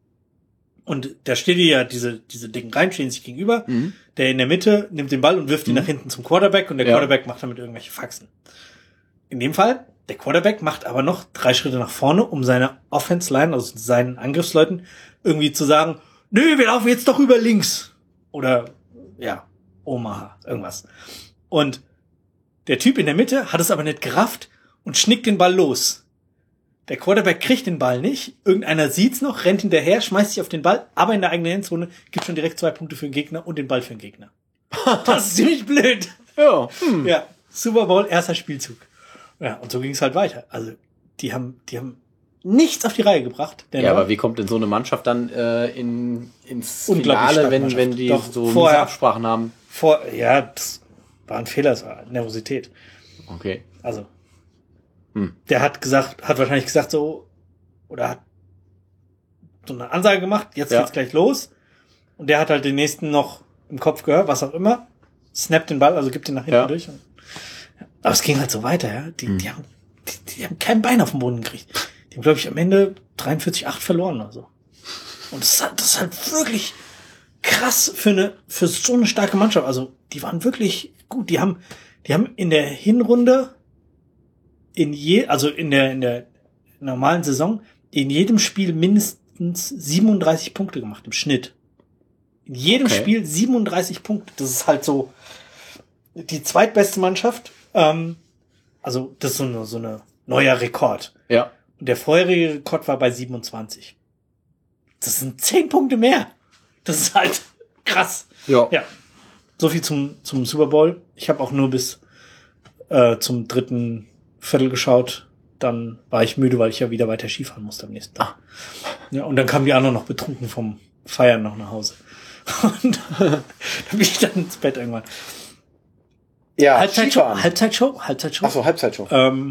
und da steht ja diese dicken Reihen stehen sich gegenüber. Mhm. Der in der Mitte nimmt den Ball und wirft ihn nach hinten zum Quarterback und der Ja. Quarterback macht damit irgendwelche Faxen. In dem Fall, der Quarterback macht aber noch 3 Schritte nach vorne, um seine Offense-Line, also seinen Angriffsleuten, irgendwie zu sagen, nö, wir laufen jetzt doch über links. Oder, ja, Omaha, irgendwas. Und der Typ in der Mitte hat es aber nicht gerafft und schnickt den Ball los. Der Quarterback kriegt den Ball nicht. Irgendeiner sieht's noch, rennt hinterher, schmeißt sich auf den Ball, aber in der eigenen Endzone gibt schon direkt 2 Punkte für den Gegner und den Ball für den Gegner. Das ist ziemlich blöd. Ja. Ja, Super Bowl, erster Spielzug. Ja, und so ging's halt weiter. Also, die haben nichts auf die Reihe gebracht. Ja, aber wie kommt denn so eine Mannschaft dann ins Unglaublich Finale, starke wenn Mannschaft. die Doch, so vorher- miese Absprachen haben? Ja, das war ein Fehler, das war Nervosität. Okay. Also, Hm. der hat wahrscheinlich gesagt so, oder hat so eine Ansage gemacht, jetzt Ja. geht's gleich los. Und der hat halt den nächsten noch im Kopf gehört, was auch immer, snappt den Ball, also gibt ihn nach hinten Ja. durch. Aber es ging halt so weiter, ja. Die haben kein Bein auf den Boden gekriegt. Die haben, glaube ich, am Ende 43-8 verloren oder so. Und das ist halt wirklich krass für so eine starke Mannschaft. Also, die waren wirklich gut. Die haben in der Hinrunde also in der normalen Saison in jedem Spiel mindestens 37 Punkte gemacht im Schnitt. In jedem Spiel 37 Punkte. Das ist halt so die zweitbeste Mannschaft. Also, das ist so eine neuer Rekord. Ja. Und der vorherige Rekord war bei 27. Das sind 10 Punkte mehr. Das ist halt krass. Ja. So viel zum Super Bowl. Ich habe auch nur bis zum dritten Viertel geschaut. Dann war ich müde, weil ich ja wieder weiter Skifahren musste am nächsten Tag. Ja, und dann kamen die anderen noch betrunken vom Feiern noch nach Hause. Und dann bin ich dann ins Bett irgendwann. Ja, Halbzeitshow. Achso, Halbzeitshow.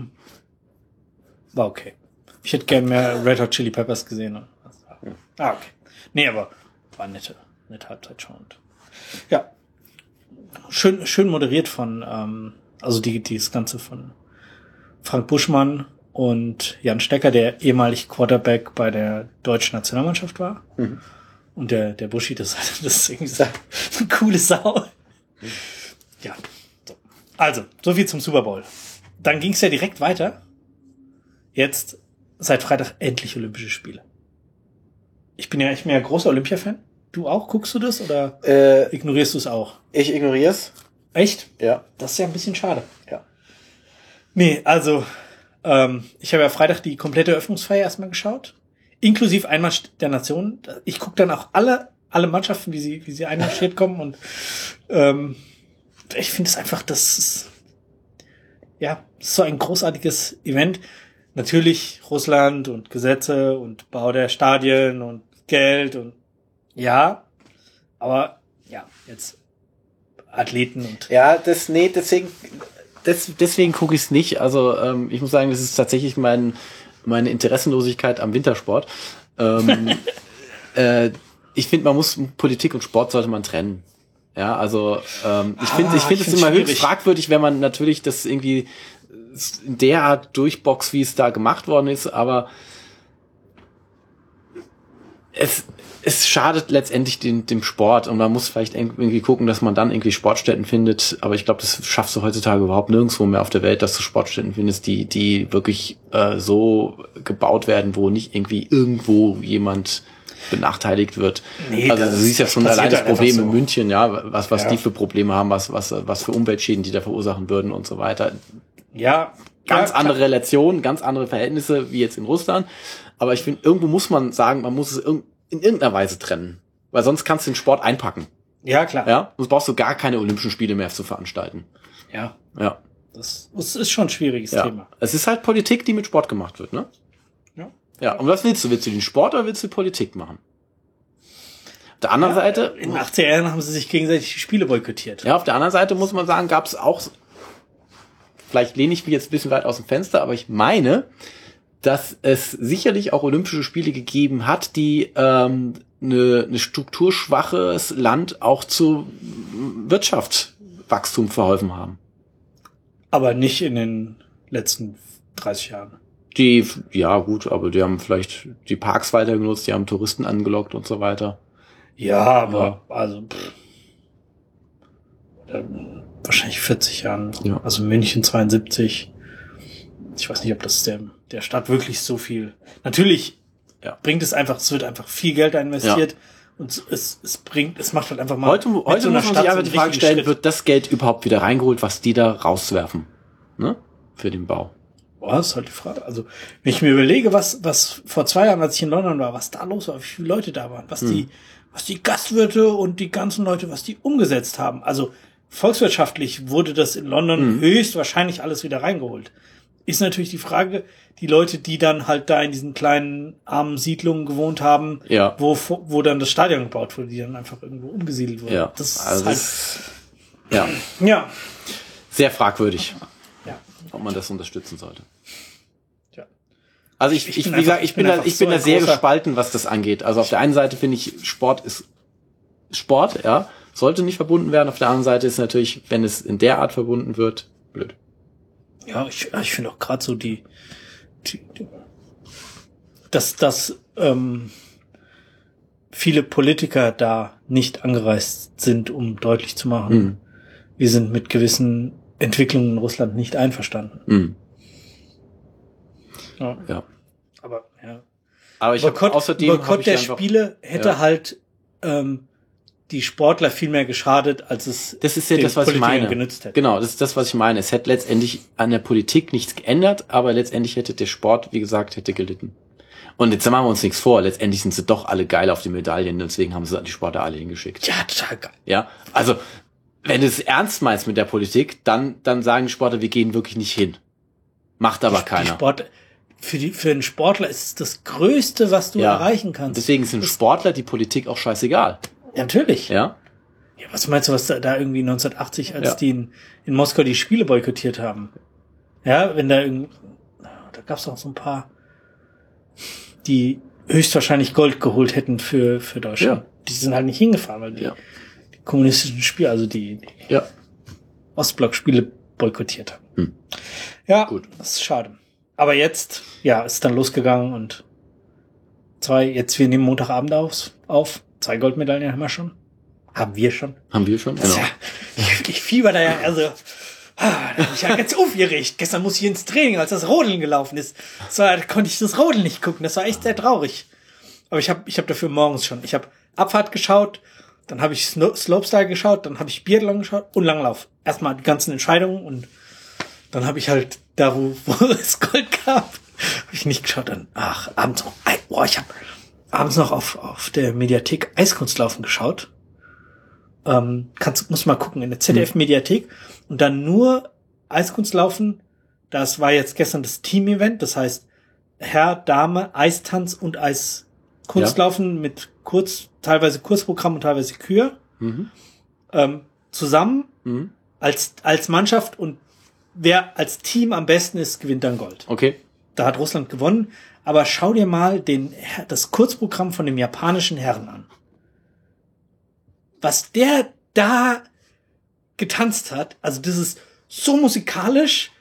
War okay. Ich hätte gern mehr Red Hot Chili Peppers gesehen. Okay. Nee, aber war nette Halbzeitshow. Und ja. Schön moderiert von, also das Ganze von Frank Buschmann und Jan Stecker, der ehemalig Quarterback bei der deutschen Nationalmannschaft war. Mhm. Und der Buschi, das ist irgendwie so eine coole Sau. Ja. So. Also, so viel zum Super Bowl. Dann ging es ja direkt weiter. Jetzt seit Freitag endlich Olympische Spiele. Ich bin ja großer Olympia-Fan. Du auch? Guckst du das oder ignorierst du es auch? Ich ignoriere es. Echt? Ja. Das ist ja ein bisschen schade. Ja. Nee, also ich habe ja Freitag die komplette Eröffnungsfeier erstmal geschaut. Inklusive Einmarsch der Nationen. Ich gucke dann auch alle Mannschaften, wie sie einmarschiert kommen. Und ich finde es einfach, das ist so ein großartiges Event. Natürlich Russland und Gesetze und Bau der Stadien und Geld und aber jetzt Athleten und deswegen gucke ich es nicht. Also ich muss sagen, das ist tatsächlich meine Interessenlosigkeit am Wintersport. Ich finde, man muss Politik und Sport sollte man trennen. Ja, also ich finde es immer höchst fragwürdig, wenn man natürlich das irgendwie in der Art durchboxt, wie es da gemacht worden ist, aber es schadet letztendlich dem Sport und man muss vielleicht irgendwie gucken, dass man dann irgendwie Sportstätten findet, aber ich glaube, das schaffst du heutzutage überhaupt nirgendwo mehr auf der Welt, dass du Sportstätten findest, die wirklich so gebaut werden, wo nicht irgendwie irgendwo jemand benachteiligt wird. Nee, also du siehst ja schon allein das Problem in München, was die für Probleme haben, was für Umweltschäden die da verursachen würden und so weiter. Ja. Ganz andere Relationen, ganz andere Verhältnisse wie jetzt in Russland. Aber ich finde, irgendwo muss man sagen, man muss es in irgendeiner Weise trennen. Weil sonst kannst du den Sport einpacken. Ja, klar. Ja, sonst brauchst du gar keine Olympischen Spiele mehr zu veranstalten. Ja. Ja. Das ist schon ein schwieriges Thema. Es ist halt Politik, die mit Sport gemacht wird, ne? Ja. Ja, und was willst du? Willst du den Sport oder willst du Politik machen? Auf der anderen Seite... In den 80er Jahren haben sie sich gegenseitig die Spiele boykottiert. Ja, auf der anderen Seite muss man sagen, gab es auch... Vielleicht lehne ich mich jetzt ein bisschen weit aus dem Fenster, aber ich meine, dass es sicherlich auch Olympische Spiele gegeben hat, die eine strukturschwaches Land auch zu Wirtschaftswachstum verholfen haben. Aber nicht in den letzten 30 Jahren. Aber die haben vielleicht die Parks weiter genutzt, die haben Touristen angelockt und so weiter. Ja, aber also wahrscheinlich 40 Jahren. Ja. Also München 72. Ich weiß nicht, ob das der Stadt wirklich so viel. Natürlich bringt es einfach, es wird einfach viel Geld investiert und es macht halt einfach mal. Heute muss man sich einfach die Frage stellen, wird das Geld überhaupt wieder reingeholt, was die da rauswerfen, ne? Für den Bau. Boah, das ist halt die Frage. Also, wenn ich mir überlege, was vor 2 Jahren, als ich in London war, was da los war, wie viele Leute da waren, was die Gastwirte und die ganzen Leute, was die umgesetzt haben. Also, volkswirtschaftlich wurde das in London höchstwahrscheinlich alles wieder reingeholt. Ist natürlich die Frage, die Leute, die dann halt da in diesen kleinen armen Siedlungen gewohnt haben, wo dann das Stadion gebaut wurde, die dann einfach irgendwo umgesiedelt wurden. Ja, das also ist halt, ja. Sehr fragwürdig, ob man das unterstützen sollte. Ja. Also ich bin da sehr gespalten, was das angeht. Also auf der einen Seite finde ich, Sport ist Sport, sollte nicht verbunden werden. Auf der anderen Seite ist natürlich, wenn es in der Art verbunden wird, blöd. Ja, ich finde auch gerade so viele Politiker da nicht angereist sind, um deutlich zu machen, wir sind mit gewissen Entwicklungen in Russland nicht einverstanden. Ja. Aber ich habe außerdem Boykott der Spiele hätte halt die Sportler viel mehr geschadet, als es das ist ja das, was ich meine. Genützt hätte. Genau, das ist das, was ich meine. Es hätte letztendlich an der Politik nichts geändert, aber letztendlich hätte der Sport, wie gesagt, hätte gelitten. Und jetzt machen wir uns nichts vor. Letztendlich sind sie doch alle geil auf die Medaillen, deswegen haben sie die Sportler alle hingeschickt. Ja, total geil. Ja, also wenn du es ernst meinst mit der Politik, dann sagen die Sportler, wir gehen wirklich nicht hin. Macht aber keiner. Für einen Sportler ist es das Größte, was du erreichen kannst. Deswegen sind Sportler die Politik auch scheißegal. Ja, natürlich. Ja. Ja, was meinst du, was da irgendwie 1980, als die in Moskau die Spiele boykottiert haben? Ja, wenn da gab's auch so ein paar, die höchstwahrscheinlich Gold geholt hätten für Deutschland. Ja. Die sind halt nicht hingefahren, weil die kommunistischen Spiele, also die Ostblock-Spiele boykottiert haben. Ja, gut, das ist schade. Aber jetzt, ist dann losgegangen und wir nehmen Montagabend auf. 2 Goldmedaillen haben wir schon. Haben wir schon, genau. Ich fieber da da bin ich ja ganz aufgeregt. Gestern musste ich ins Training, als das Rodeln gelaufen ist. Da konnte ich das Rodeln nicht gucken. Das war echt sehr traurig. Aber ich hab dafür morgens schon. Ich habe Abfahrt geschaut, dann habe ich Slopestyle geschaut, dann habe ich Biathlon geschaut und Langlauf. Erstmal die ganzen Entscheidungen und dann habe ich halt da, wo es Gold gab, habe ich nicht geschaut. Dann, abends noch, ich habe abends noch auf der Mediathek Eiskunstlaufen geschaut. Muss mal gucken, in der ZDF-Mediathek. Und dann nur Eiskunstlaufen. Das war jetzt gestern das Team-Event. Das heißt, Herr, Dame, Eistanz und Eiskunstlaufen mit teilweise Kurzprogramm und teilweise Kür. Zusammen als Mannschaft, und wer als Team am besten ist, gewinnt dann Gold. Okay. Da hat Russland gewonnen. Aber schau dir mal das Kurzprogramm von dem japanischen Herren an. Was der da getanzt hat, also das ist so musikalisch,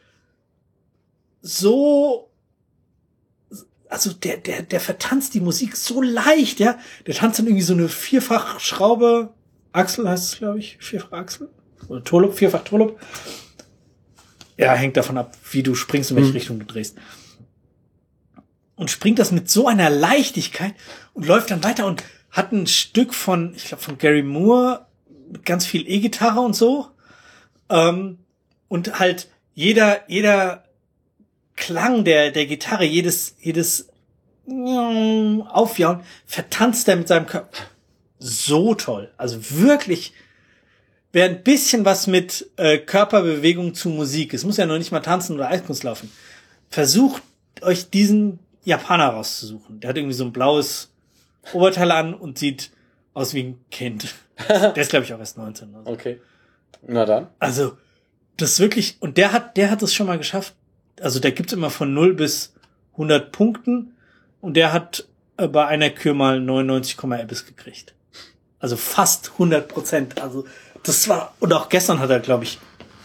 also der vertanzt die Musik so leicht, ja. Der tanzt dann irgendwie so eine Vierfachschraube, Achsel heißt es, glaube ich, Vierfachachsel oder Turlup, Vierfach Turlup. Ja, hängt davon ab, wie du springst und welche Richtung du drehst. Und springt das mit so einer Leichtigkeit und läuft dann weiter und hat ein Stück von Gary Moore mit ganz viel E-Gitarre und so. Und halt jeder Klang der Gitarre, jedes Aufjauen vertanzt er mit seinem Körper. So toll. Also wirklich, wer ein bisschen was mit Körperbewegung zu Musik, es muss ja noch nicht mal tanzen oder Eiskunstlaufen, versucht euch diesen Japaner rauszusuchen. Der hat irgendwie so ein blaues Oberteil an und sieht aus wie ein Kind. Der ist, glaube ich, auch erst 19. Also. Okay. Na dann. Also, das ist wirklich, und der hat es schon mal geschafft. Also, der gibt's immer von 0 bis 100 Punkten und der hat bei einer Kür mal 99, etwas gekriegt. Also fast 100%. Also, das war, und auch gestern hat er, glaube ich,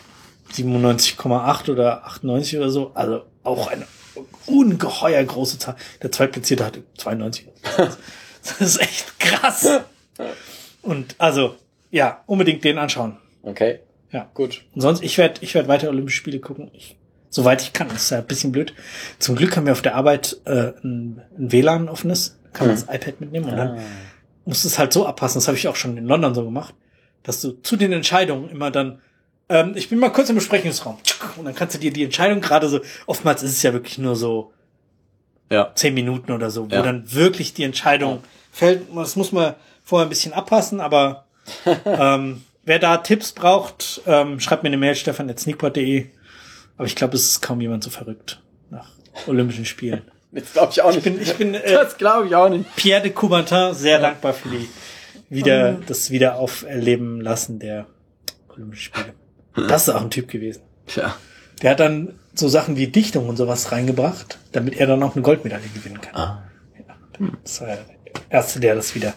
97,8 oder 98 oder so. Also, auch eine ungeheuer große Zahl. Der Zweitplatzierte hatte 92. Das ist echt krass. Und also, ja, unbedingt den anschauen. Okay. Ja. Gut. Und sonst, ich werd weiter Olympische Spiele gucken. Soweit ich kann. Das ist ja ein bisschen blöd. Zum Glück haben wir auf der Arbeit ein WLAN offenes. Kann man das iPad mitnehmen und dann musst du es halt so abpassen. Das habe ich auch schon in London so gemacht, dass du zu den Entscheidungen immer dann ich bin mal kurz im Besprechungsraum. Und dann kannst du dir die Entscheidung gerade so, oftmals ist es ja wirklich nur so 10 Minuten oder so, wo dann wirklich die Entscheidung fällt. Das muss man vorher ein bisschen abpassen, aber wer da Tipps braucht, schreibt mir eine Mail, stefan@sneakpot.de. Aber ich glaube, es ist kaum jemand so verrückt nach Olympischen Spielen. Das glaube ich auch nicht. Ich bin das glaube ich auch nicht. Pierre de Coubertin sehr dankbar für das wieder auferleben lassen der Olympischen Spiele. Das ist auch ein Typ gewesen. Tja. Der hat dann so Sachen wie Dichtung und sowas reingebracht, damit er dann auch eine Goldmedaille gewinnen kann. Ja, das war der Erste, der das wieder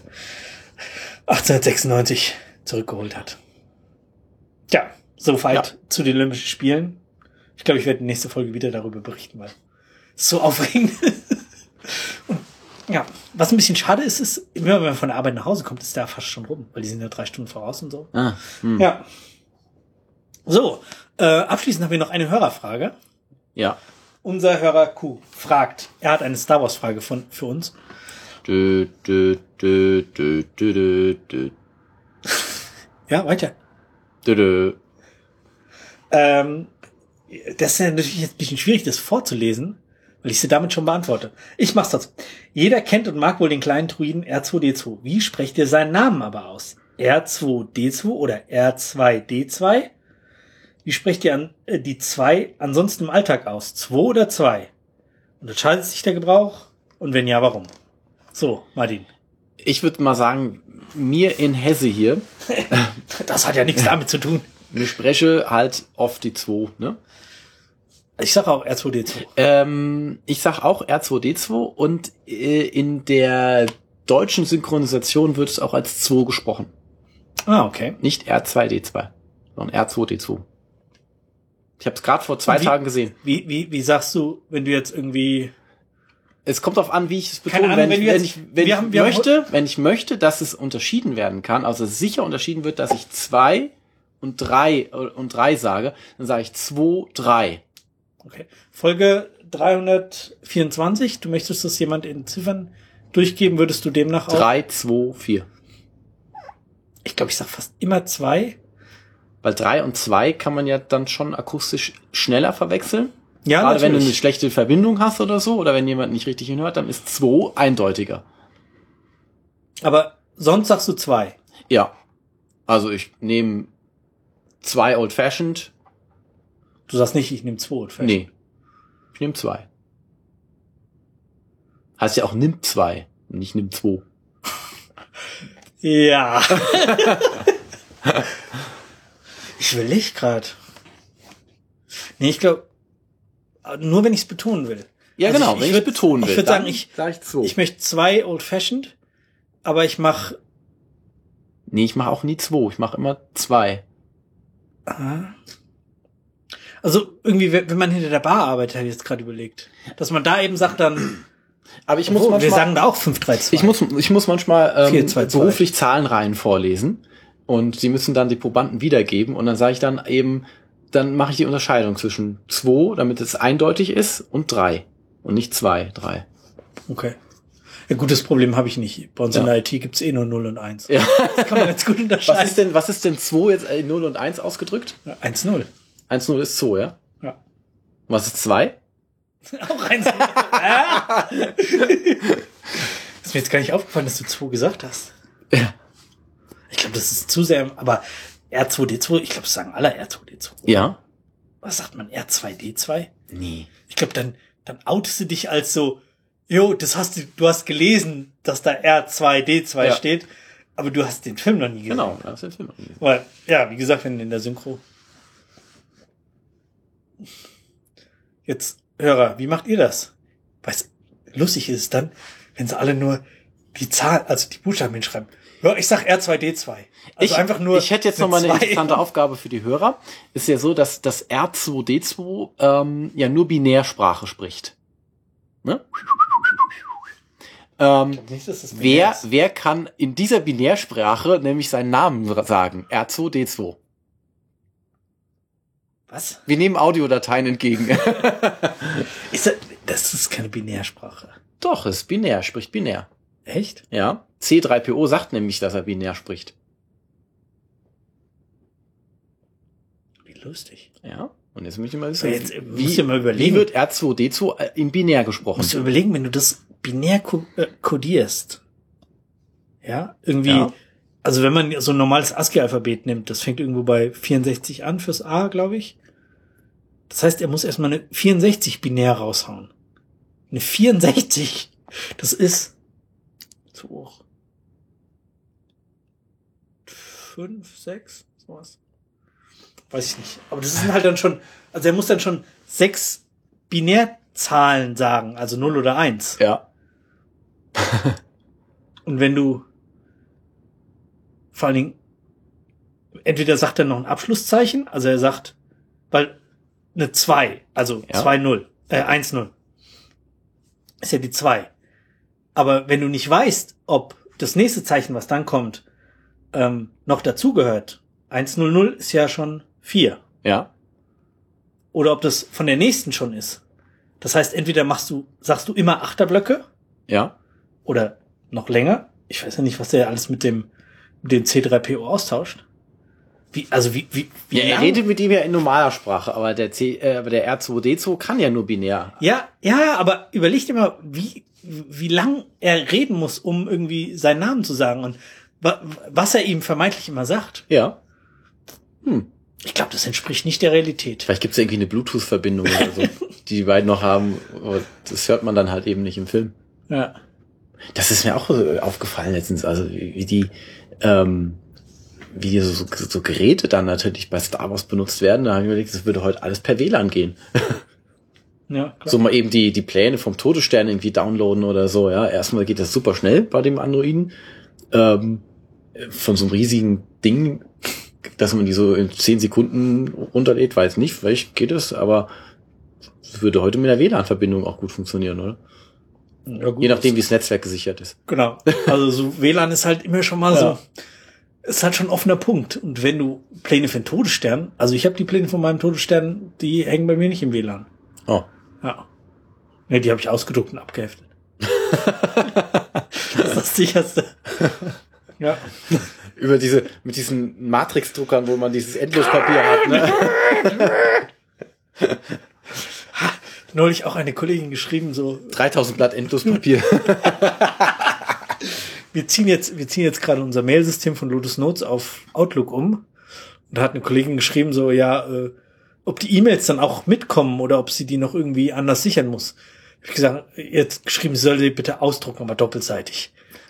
1896 zurückgeholt hat. Ja, soweit zu den Olympischen Spielen. Ich glaube, ich werde die nächste Folge wieder darüber berichten, weil es so aufregend ist. Und, Was ein bisschen schade ist, immer wenn man von der Arbeit nach Hause kommt, ist da fast schon rum, weil die sind ja 3 Stunden voraus und so. Ja. So, abschließend haben wir noch eine Hörerfrage. Ja. Unser Hörer Q fragt, er hat eine Star Wars Frage für uns. Ja, weiter. Das ist ja natürlich jetzt ein bisschen schwierig, das vorzulesen, weil ich sie damit schon beantworte. Ich mach's trotzdem. Jeder kennt und mag wohl den kleinen Druiden R2D2. Wie sprecht ihr seinen Namen aber aus? R2D2 oder R2D2? Wie sprecht ihr die 2 ansonsten im Alltag aus? 2 oder 2? Unterscheidet sich der Gebrauch? Und wenn ja, warum? So, Martin. Ich würde mal sagen, mir in Hesse hier. Das hat ja nichts damit zu tun. Ich spreche halt oft die 2, ne? Ich sag auch R2D2. Ich sag auch R2D2 und in der deutschen Synchronisation wird es auch als 2 gesprochen. Ah, okay. Nicht R2D2, sondern R2D2. Ich habe es gerade vor 2 Tagen gesehen. Wie sagst du, wenn du jetzt irgendwie... Es kommt darauf an, wie ich es betone. Keine Ahnung, Wenn ich möchte, dass es unterschieden werden kann, also sicher unterschieden wird, dass ich 2 und 3 sage, dann sage ich 2, 3. Okay. Folge 324. Du möchtest das jemand in Ziffern durchgeben, würdest du demnach auch? 3, 2, 4. Ich glaube, ich sag fast immer 2. Weil 3 und 2 kann man ja dann schon akustisch schneller verwechseln. Ja, gerade natürlich. wenn du eine schlechte Verbindung hast oder so, oder wenn jemand nicht richtig hinhört, dann ist 2 eindeutiger. Aber sonst sagst du 2. Ja. Also ich nehme 2 Old Fashioned. Du sagst nicht, ich nehme 2 Old Fashioned. Nee. Ich nehme 2. Heißt ja auch nimm 2 und nicht nimm 2. Ja. Ich will nicht gerade. Nee, ich glaube, nur wenn ich es betonen will. Ja, also genau, wenn ich es betonen will. Ich würde sagen, sag ich 2. Ich möchte 2 Old Fashioned, aber ich mache... Nee, ich mache auch nie 2. Ich mache immer 2. Also irgendwie, wenn man hinter der Bar arbeitet, habe ich jetzt gerade überlegt, dass man da eben sagt dann... Aber ich muss manchmal, wir sagen da auch 5-3-2. Ich muss manchmal 4-2-2. beruflich Zahlenreihen vorlesen und sie müssen dann die Probanden wiedergeben und dann sage ich dann eben, dann mache ich die Unterscheidung zwischen 2, damit es eindeutig ist, und 3 und nicht 2, 3. Okay. Ja, gutes Problem habe ich nicht. Bei uns in der IT gibt's eh nur 0 und 1. Ja. Das kann man ganz gut unterscheiden. Was ist denn 2 jetzt 0 und 1 ausgedrückt? 1-0. 1-0 ist 2, ja? Ja. Und was ist 2? Auch 1-0. Ist mir jetzt gar nicht aufgefallen, dass du 2 gesagt hast. Ja. Ich glaube, das ist zu sehr, aber R2D2, ich glaube, das sagen alle R2D2. Ja. Was sagt man, R2D2? Nee. Ich glaube, dann outest du dich als so, jo, du hast gelesen, dass da R2D2 steht, aber du hast den Film noch nie gesehen. Genau, du hast den Film noch nie gesehen. Weil, ja, wie gesagt, wenn in der Synchro. Jetzt, Hörer, wie macht ihr das? Weißt, lustig ist es dann, wenn sie alle nur die Zahl, also die Buchstaben hinschreiben. Ja, ich sag R2D2. Also einfach nur. Ich hätte jetzt noch mal eine interessante Aufgabe für die Hörer. Ist ja so, dass das R2D2 ja nur Binärsprache spricht. Ne? Wer kann in dieser Binärsprache nämlich seinen Namen sagen? R2D2. Was? Wir nehmen Audiodateien entgegen. Das ist keine Binärsprache. Doch, es ist binär, spricht binär. Echt? Ja. C3PO sagt nämlich, dass er binär spricht. Wie lustig. Ja. Und jetzt möchte ich mal wissen, wie wird R2D2 in binär gesprochen? Musst du überlegen, wenn du das binär kodierst. Ja, irgendwie, also wenn man so ein normales ASCII-Alphabet nimmt, das fängt irgendwo bei 64 an fürs A, glaube ich. Das heißt, er muss erstmal eine 64 binär raushauen. Eine 64, das ist zu hoch. 5, 6, sowas. Weiß ich nicht. Aber das sind halt dann schon, also er muss dann schon 6 Binärzahlen sagen, also 0 oder 1. Ja. Und wenn du vor allen Dingen, entweder sagt er noch ein Abschlusszeichen, also er sagt, weil eine 2, also 2-0, 1-0, ist ja die 2. Aber wenn du nicht weißt, ob das nächste Zeichen, was dann kommt, noch dazugehört, 100 ist ja schon 4. Ja. Oder ob das von der nächsten schon ist. Das heißt, entweder sagst du immer Achterblöcke. Ja. Oder noch länger. Ich weiß ja nicht, was der alles mit dem C3PO austauscht. Wie Ja, er redet mit ihm ja in normaler Sprache, aber der R2D2 kann ja nur binär. Ja, aber überleg dir mal, wie lang er reden muss, um irgendwie seinen Namen zu sagen und was er ihm vermeintlich immer sagt. Ja. Ich glaube, das entspricht nicht der Realität. Vielleicht gibt es irgendwie eine Bluetooth-Verbindung oder so, die beiden noch haben. Aber das hört man dann halt eben nicht im Film. Ja. Das ist mir auch aufgefallen letztens, also wie die so Geräte dann natürlich bei Star Wars benutzt werden. Da habe ich mir überlegt, das würde heute alles per WLAN gehen. Ja, klar. So mal eben die Pläne vom Todesstern irgendwie downloaden oder so, ja. Erstmal geht das super schnell bei dem Androiden. Von so einem riesigen Ding, dass man die so in 10 Sekunden runterlädt, weiß nicht, vielleicht geht es, aber es würde heute mit der WLAN-Verbindung auch gut funktionieren, oder? Ja, gut, je nachdem, wie das Netzwerk gesichert ist. Genau. Also so WLAN ist halt immer schon mal so, ist halt schon ein offener Punkt. Und wenn du Pläne für den Todesstern, also ich habe die Pläne von meinem Todesstern, die hängen bei mir nicht im WLAN. Oh. Ja. Ne, die habe ich ausgedruckt und abgeheftet. Das ist das Sicherste. Ja. Mit diesen Matrix-Druckern, wo man dieses Endlospapier hat, ne? Neulich auch eine Kollegin geschrieben, so 3000 Blatt Endlospapier. Wir ziehen jetzt gerade unser Mailsystem von Lotus Notes auf Outlook um. Und da hat eine Kollegin geschrieben, so, ob die E-Mails dann auch mitkommen oder ob sie die noch irgendwie anders sichern muss. Ich habe gesagt, jetzt geschrieben, sie soll die bitte ausdrucken, aber doppelseitig.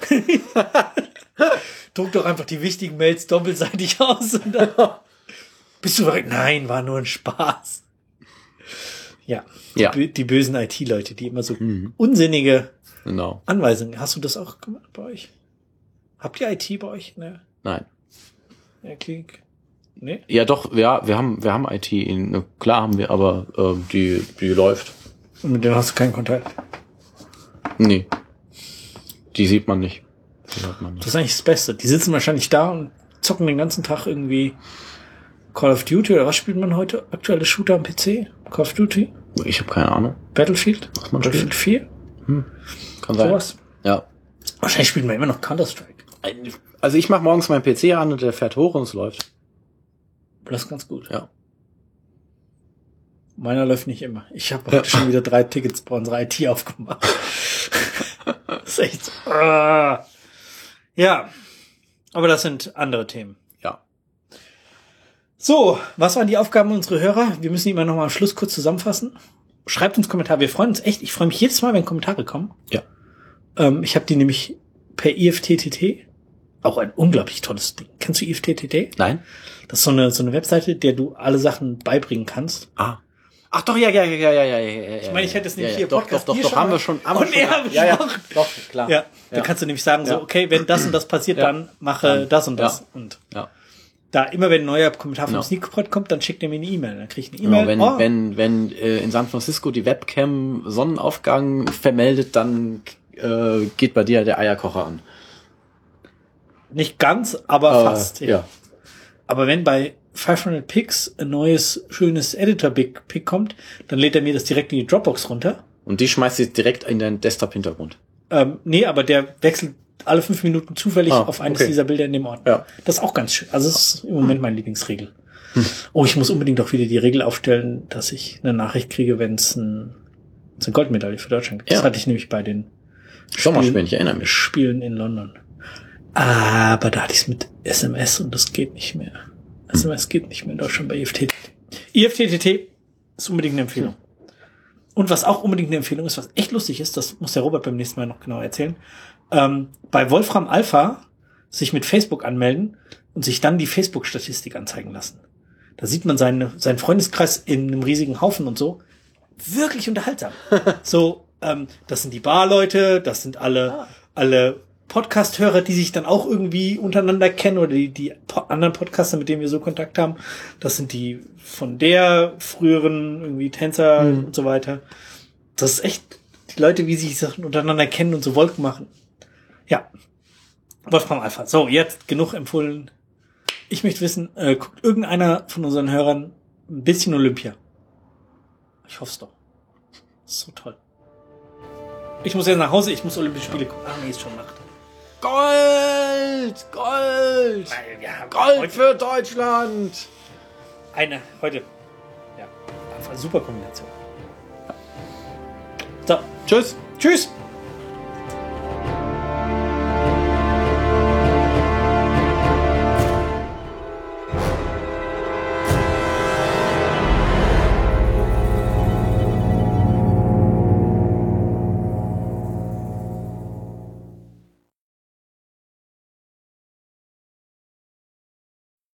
Druck doch einfach die wichtigen Mails doppelseitig aus. Und dann bist du verrückt? Nein, war nur ein Spaß. Ja. Die bösen IT-Leute, die immer so unsinnige Anweisungen. Hast du das auch gemacht bei euch? Habt ihr IT bei euch? Ne? Nein. Ja, Klinik? Nee? Ja, doch, ja, wir haben IT. Klar haben wir, aber die läuft. Und mit denen hast du keinen Kontakt? Nee. Die sieht man nicht. Das ist eigentlich das Beste. Die sitzen wahrscheinlich da und zocken den ganzen Tag irgendwie Call of Duty oder was spielt man heute? Aktuelle Shooter am PC? Call of Duty? Ich habe keine Ahnung. Battlefield? Was man Battlefield 4? Kann sein. Sowas? Ja. Wahrscheinlich spielt man immer noch Counter-Strike. Also ich mache morgens meinen PC an und der fährt hoch und es läuft. Das ist ganz gut. Ja. Meiner läuft nicht immer. Ich habe heute schon wieder 3 Tickets bei unserer IT aufgemacht. Das ist echt so. Ja. Aber das sind andere Themen. Ja. So, was waren die Aufgaben unserer Hörer? Wir müssen die immer noch mal am Schluss kurz zusammenfassen. Schreibt uns Kommentare. Wir freuen uns echt. Ich freue mich jedes Mal, wenn Kommentare kommen. Ja. Ich habe die nämlich per IFTTT. Auch ein unglaublich tolles Ding. Kennst du IFTTT? Nein. Das ist so eine Webseite, der du alle Sachen beibringen kannst. Ah. Ach doch, ja. Ich meine, ich hätte es nämlich hier Podcast. Doch, haben wir schon. Ja, doch, klar. Ja, da kannst du nämlich sagen, so, okay, wenn das und das passiert, dann mache das und das. Und da immer, wenn ein neuer Kommentar vom Sneakpot kommt, dann schickt er mir eine E-Mail. Dann kriege ich eine E-Mail. Genau, wenn in San Francisco die Webcam Sonnenaufgang vermeldet, dann geht bei dir der Eierkocher an. Nicht ganz, aber fast. Ja. Aber wenn bei 500 Pix ein neues, schönes Editor-Pick kommt, dann lädt er mir das direkt in die Dropbox runter. Und die schmeißt du direkt in deinen Desktop-Hintergrund. Nee, aber der wechselt alle 5 Minuten zufällig auf eines dieser Bilder in dem Ort. Ja. Das ist auch ganz schön. Also das ist im Moment meine Lieblingsregel. Oh, ich muss unbedingt auch wieder die Regel aufstellen, dass ich eine Nachricht kriege, wenn es eine Goldmedaille für Deutschland gibt. Das hatte ich nämlich bei den Sommerspielen, ich erinnere mich. Spielen in London. Aber da hatte ich es mit SMS und das geht nicht mehr. SMS geht nicht mehr in Deutschland bei IFTTT. IFTTT ist unbedingt eine Empfehlung. Und was auch unbedingt eine Empfehlung ist, was echt lustig ist, das muss der Robert beim nächsten Mal noch genau erzählen, bei Wolfram Alpha sich mit Facebook anmelden und sich dann die Facebook-Statistik anzeigen lassen. Da sieht man seinen Freundeskreis in einem riesigen Haufen und so. Wirklich unterhaltsam. So, das sind die Barleute, das sind alle Podcast-Hörer, die sich dann auch irgendwie untereinander kennen oder die anderen Podcaster, mit denen wir so Kontakt haben. Das sind die von der früheren irgendwie Tänzer und so weiter. Das ist echt, Leute, wie sie sich untereinander kennen und so Wolken machen. Ja. Wolfram Alpha. So, jetzt genug empfohlen. Ich möchte wissen, guckt irgendeiner von unseren Hörern ein bisschen Olympia? Ich hoffe es doch. Das ist so toll. Ich muss jetzt nach Hause, ich muss Olympische Spiele gucken. Nee, ist schon Nacht. Gold! Gold! Ja, Gold für Deutschland! Heute. Ja, einfach super Kombination. So. Tschüss! Tschüss!